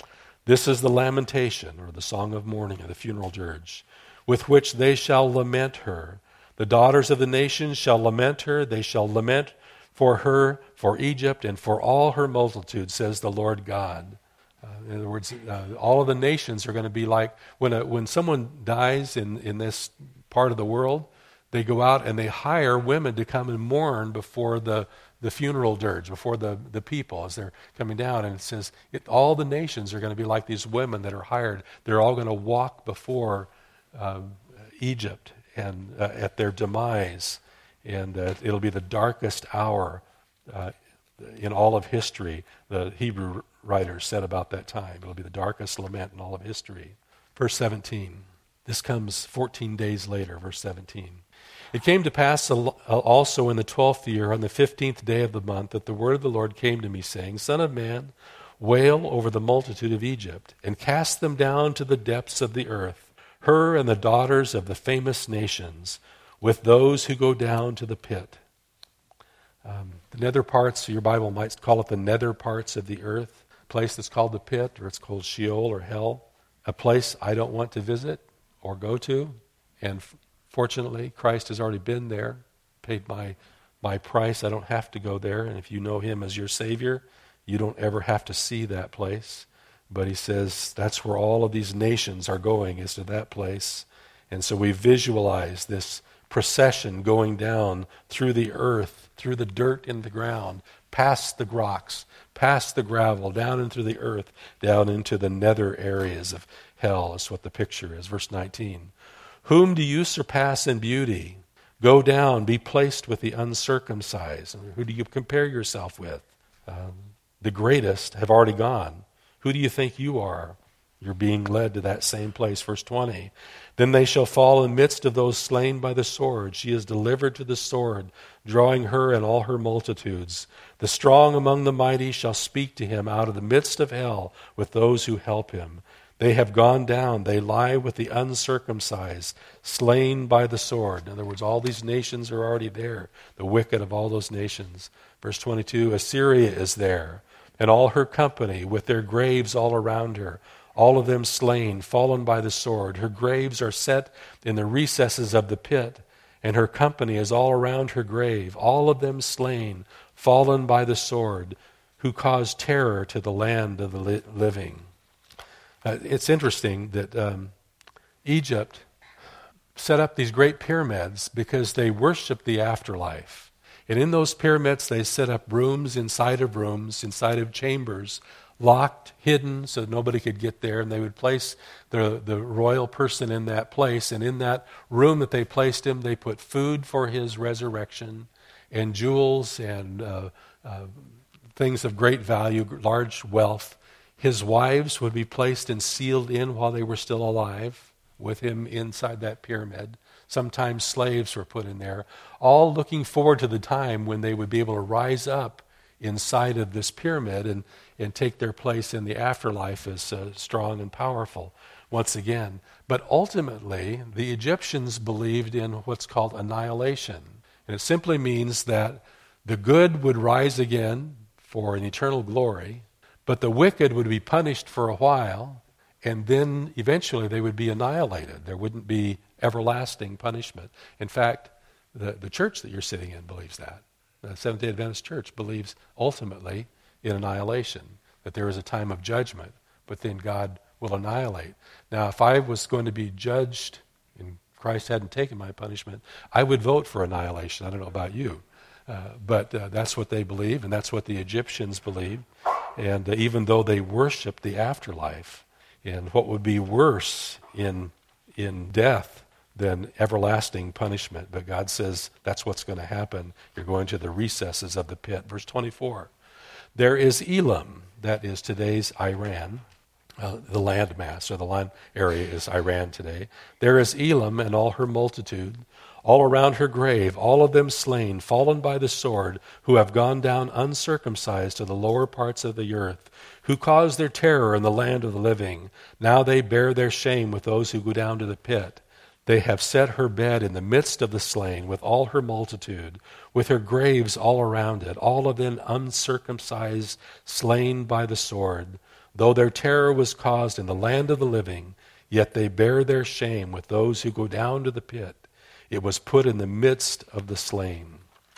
This is the lamentation, or the song of mourning of the funeral dirge, with which they shall lament her. The daughters of the nations shall lament her. They shall lament for her, for Egypt, and for all her multitude, says the Lord God. Uh, in other words, uh, all of the nations are going to be like, when a, when someone dies in, in this part of the world, they go out and they hire women to come and mourn before the the funeral dirge, before the, the people as they're coming down. And it says it, all the nations are going to be like these women that are hired. They're all going to walk before uh, Egypt and uh, at their demise. And uh, it'll be the darkest hour uh, in all of history, the Hebrew writers said about that time. It'll be the darkest lament in all of history. Verse seventeen. This comes fourteen days later, verse seventeen. It came to pass also in the twelfth year, on the fifteenth day of the month, that the word of the Lord came to me, saying, Son of man, wail over the multitude of Egypt, and cast them down to the depths of the earth, her and the daughters of the famous nations, with those who go down to the pit. Um, the nether parts, your Bible might call it the nether parts of the earth, a place that's called the pit, or it's called Sheol or hell, a place I don't want to visit or go to, and fortunately, Christ has already been there, paid my, my price. I don't have to go there. And if you know him as your Savior, you don't ever have to see that place. But he says that's where all of these nations are going, is to that place. And so we visualize this procession going down through the earth, through the dirt in the ground, past the rocks, past the gravel, down into the earth, down into the nether areas of hell. Is what the picture is. Verse nineteen. Whom do you surpass in beauty? Go down, be placed with the uncircumcised. Who do you compare yourself with? Um, the greatest have already gone. Who do you think you are? You're being led to that same place. Verse twenty. Then they shall fall in the midst of those slain by the sword. She is delivered to the sword, drawing her and all her multitudes. The strong among the mighty shall speak to him out of the midst of hell with those who help him. They have gone down. They lie with the uncircumcised, slain by the sword. In other words, all these nations are already there, the wicked of all those nations. Verse twenty-two, Assyria is there, and all her company, with their graves all around her, all of them slain, fallen by the sword. Her graves are set in the recesses of the pit, and her company is all around her grave, all of them slain, fallen by the sword, who caused terror to the land of the li- living. Uh, it's interesting that um, Egypt set up these great pyramids because they worshiped the afterlife. And in those pyramids, they set up rooms inside of rooms, inside of chambers, locked, hidden, so nobody could get there. And they would place the, the royal person in that place. And in that room that they placed him, they put food for his resurrection and jewels and uh, uh, things of great value, large wealth. His wives would be placed and sealed in while they were still alive with him inside that pyramid. Sometimes slaves were put in there, all looking forward to the time when they would be able to rise up inside of this pyramid and, and take their place in the afterlife as uh, strong and powerful once again. But ultimately, the Egyptians believed in what's called annihilation. And it simply means that the good would rise again for an eternal glory, but the wicked would be punished for a while, and then eventually they would be annihilated. There wouldn't be everlasting punishment. In fact, the, the church that you're sitting in believes that. The Seventh-day Adventist Church believes ultimately in annihilation, that there is a time of judgment, but then God will annihilate. Now, if I was going to be judged and Christ hadn't taken my punishment, I would vote for annihilation. I don't know about you. Uh, but uh, that's what they believe, and that's what the Egyptians believed. And uh, even though they worshiped the afterlife, and what would be worse in in death than everlasting punishment. But God says that's what's going to happen. You're going to the recesses of the pit. Verse twenty-four. There is Elam, that is today's Iran. Uh, the land mass, or the land area is Iran today. There is Elam and all her multitude, all around her grave, all of them slain, fallen by the sword, who have gone down uncircumcised to the lower parts of the earth, who caused their terror in the land of the living. Now they bear their shame with those who go down to the pit. They have set her bed in the midst of the slain, with all her multitude, with her graves all around it, all of them uncircumcised, slain by the sword. Though their terror was caused in the land of the living, yet they bear their shame with those who go down to the pit. It was put in the midst of the slain.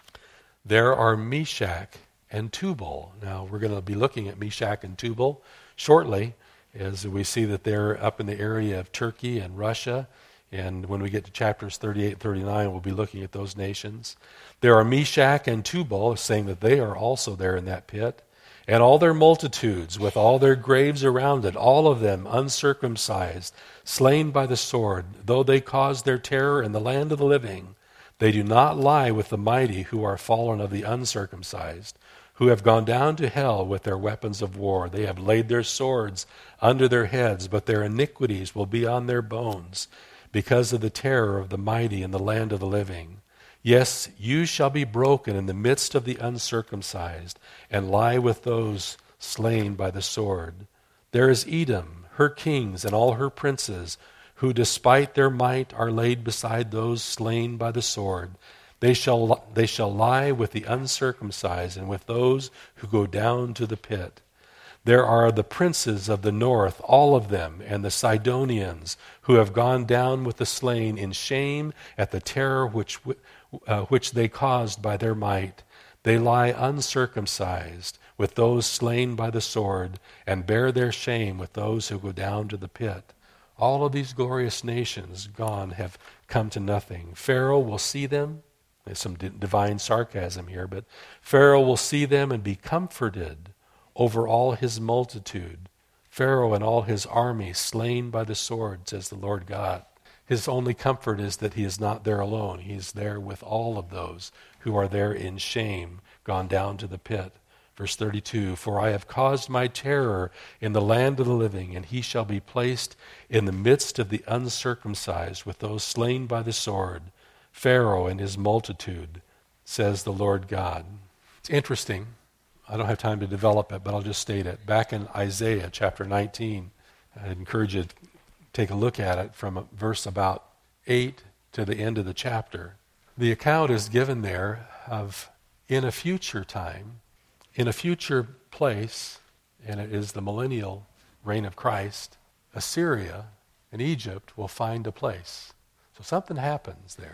There are Meshach and Tubal. Now, we're going to be looking at Meshach and Tubal shortly, as we see that they're up in the area of Turkey and Russia. And when we get to chapters thirty-eight and thirty-nine, we'll be looking at those nations. There are Meshach and Tubal, saying that they are also there in that pit. And all their multitudes, with all their graves around it, all of them uncircumcised, slain by the sword, though they caused their terror in the land of the living, they do not lie with the mighty who are fallen of the uncircumcised, who have gone down to hell with their weapons of war. They have laid their swords under their heads, but their iniquities will be on their bones, because of the terror of the mighty in the land of the living. Yes, you shall be broken in the midst of the uncircumcised, and lie with those slain by the sword. There is Edom, her kings and all her princes, who despite their might are laid beside those slain by the sword. They shall, they shall lie with the uncircumcised and with those who go down to the pit. There are the princes of the north, all of them, and the Sidonians, who have gone down with the slain in shame at the terror which uh, which they caused by their might. They lie uncircumcised with those slain by the sword, and bear their shame with those who go down to the pit. All of these glorious nations gone have come to nothing. Pharaoh will see them. There's some d- divine sarcasm here, but Pharaoh will see them and be comforted over all his multitude. Pharaoh and all his army slain by the sword, says the Lord God. His only comfort is that he is not there alone. He is there with all of those who are there in shame, gone down to the pit. Verse thirty-two, for I have caused my terror in the land of the living, and he shall be placed in the midst of the uncircumcised with those slain by the sword, Pharaoh and his multitude, says the Lord God. It's interesting. I don't have time to develop it, but I'll just state it. Back in Isaiah chapter nineteen, I'd encourage you to take a look at it from verse about eight to the end of the chapter. The account is given there of in a future time, in a future place, and it is the millennial reign of Christ, Assyria and Egypt will find a place. So something happens there.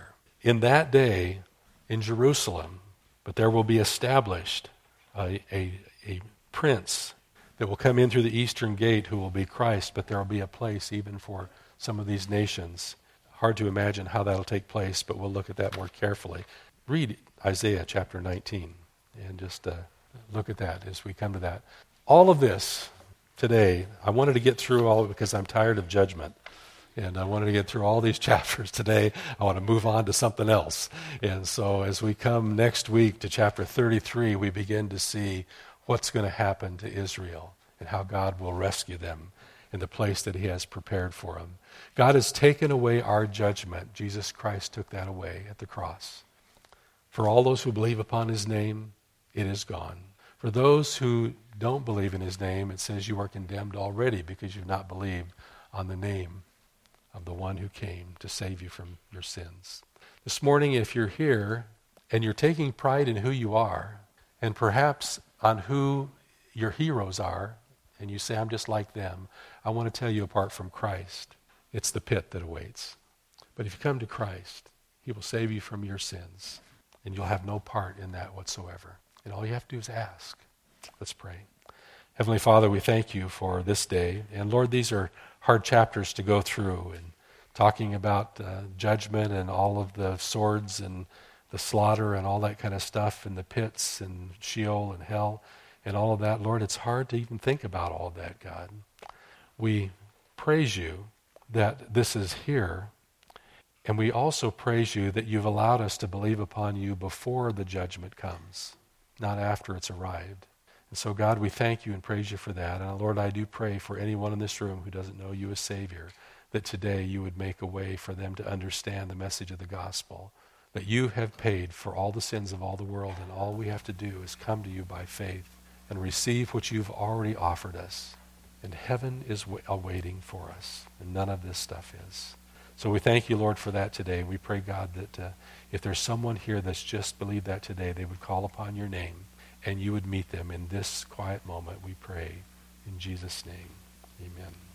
in that day in Jerusalem, but there will be established a, a, a prince that will come in through the eastern gate who will be Christ, but there will be a place even for some of these nations. Hard to imagine how that will take place, but we'll look at that more carefully. Read Isaiah chapter nineteen and just uh, look at that as we come to that. All of this today, I wanted to get through all of it because I'm tired of judgment. And I wanted to get through all these chapters today. I want to move on to something else. And so as we come next week to chapter thirty-three, we begin to see what's going to happen to Israel and how God will rescue them in the place that he has prepared for them. God has taken away our judgment. Jesus Christ took that away at the cross. For all those who believe upon his name, it is gone. For those who don't believe in his name, it says you are condemned already because you've not believed on the name of the one who came to save you from your sins. This morning, if you're here and you're taking pride in who you are, and perhaps on who your heroes are, and you say, I'm just like them, I want to tell you, apart from Christ, it's the pit that awaits. But if you come to Christ, he will save you from your sins, and you'll have no part in that whatsoever. And all you have to do is ask. Let's pray. Heavenly Father, we thank you for this day. And Lord, these are hard chapters to go through, and talking about uh, judgment and all of the swords and the slaughter and all that kind of stuff, and the pits and Sheol and hell and all of that. Lord, it's hard to even think about all of that, God. We praise you that this is here, and we also praise you that you've allowed us to believe upon you before the judgment comes, not after it's arrived. And so, God, we thank you and praise you for that. And Lord, I do pray for anyone in this room who doesn't know you as Savior, that today you would make a way for them to understand the message of the gospel, that you have paid for all the sins of all the world, and all we have to do is come to you by faith and receive what you've already offered us. And heaven is awaiting for us, and none of this stuff is. So we thank you, Lord, for that today. We pray, God, that uh, if there's someone here that's just believed that today, they would call upon your name, and you would meet them in this quiet moment, we pray. In Jesus' name, amen.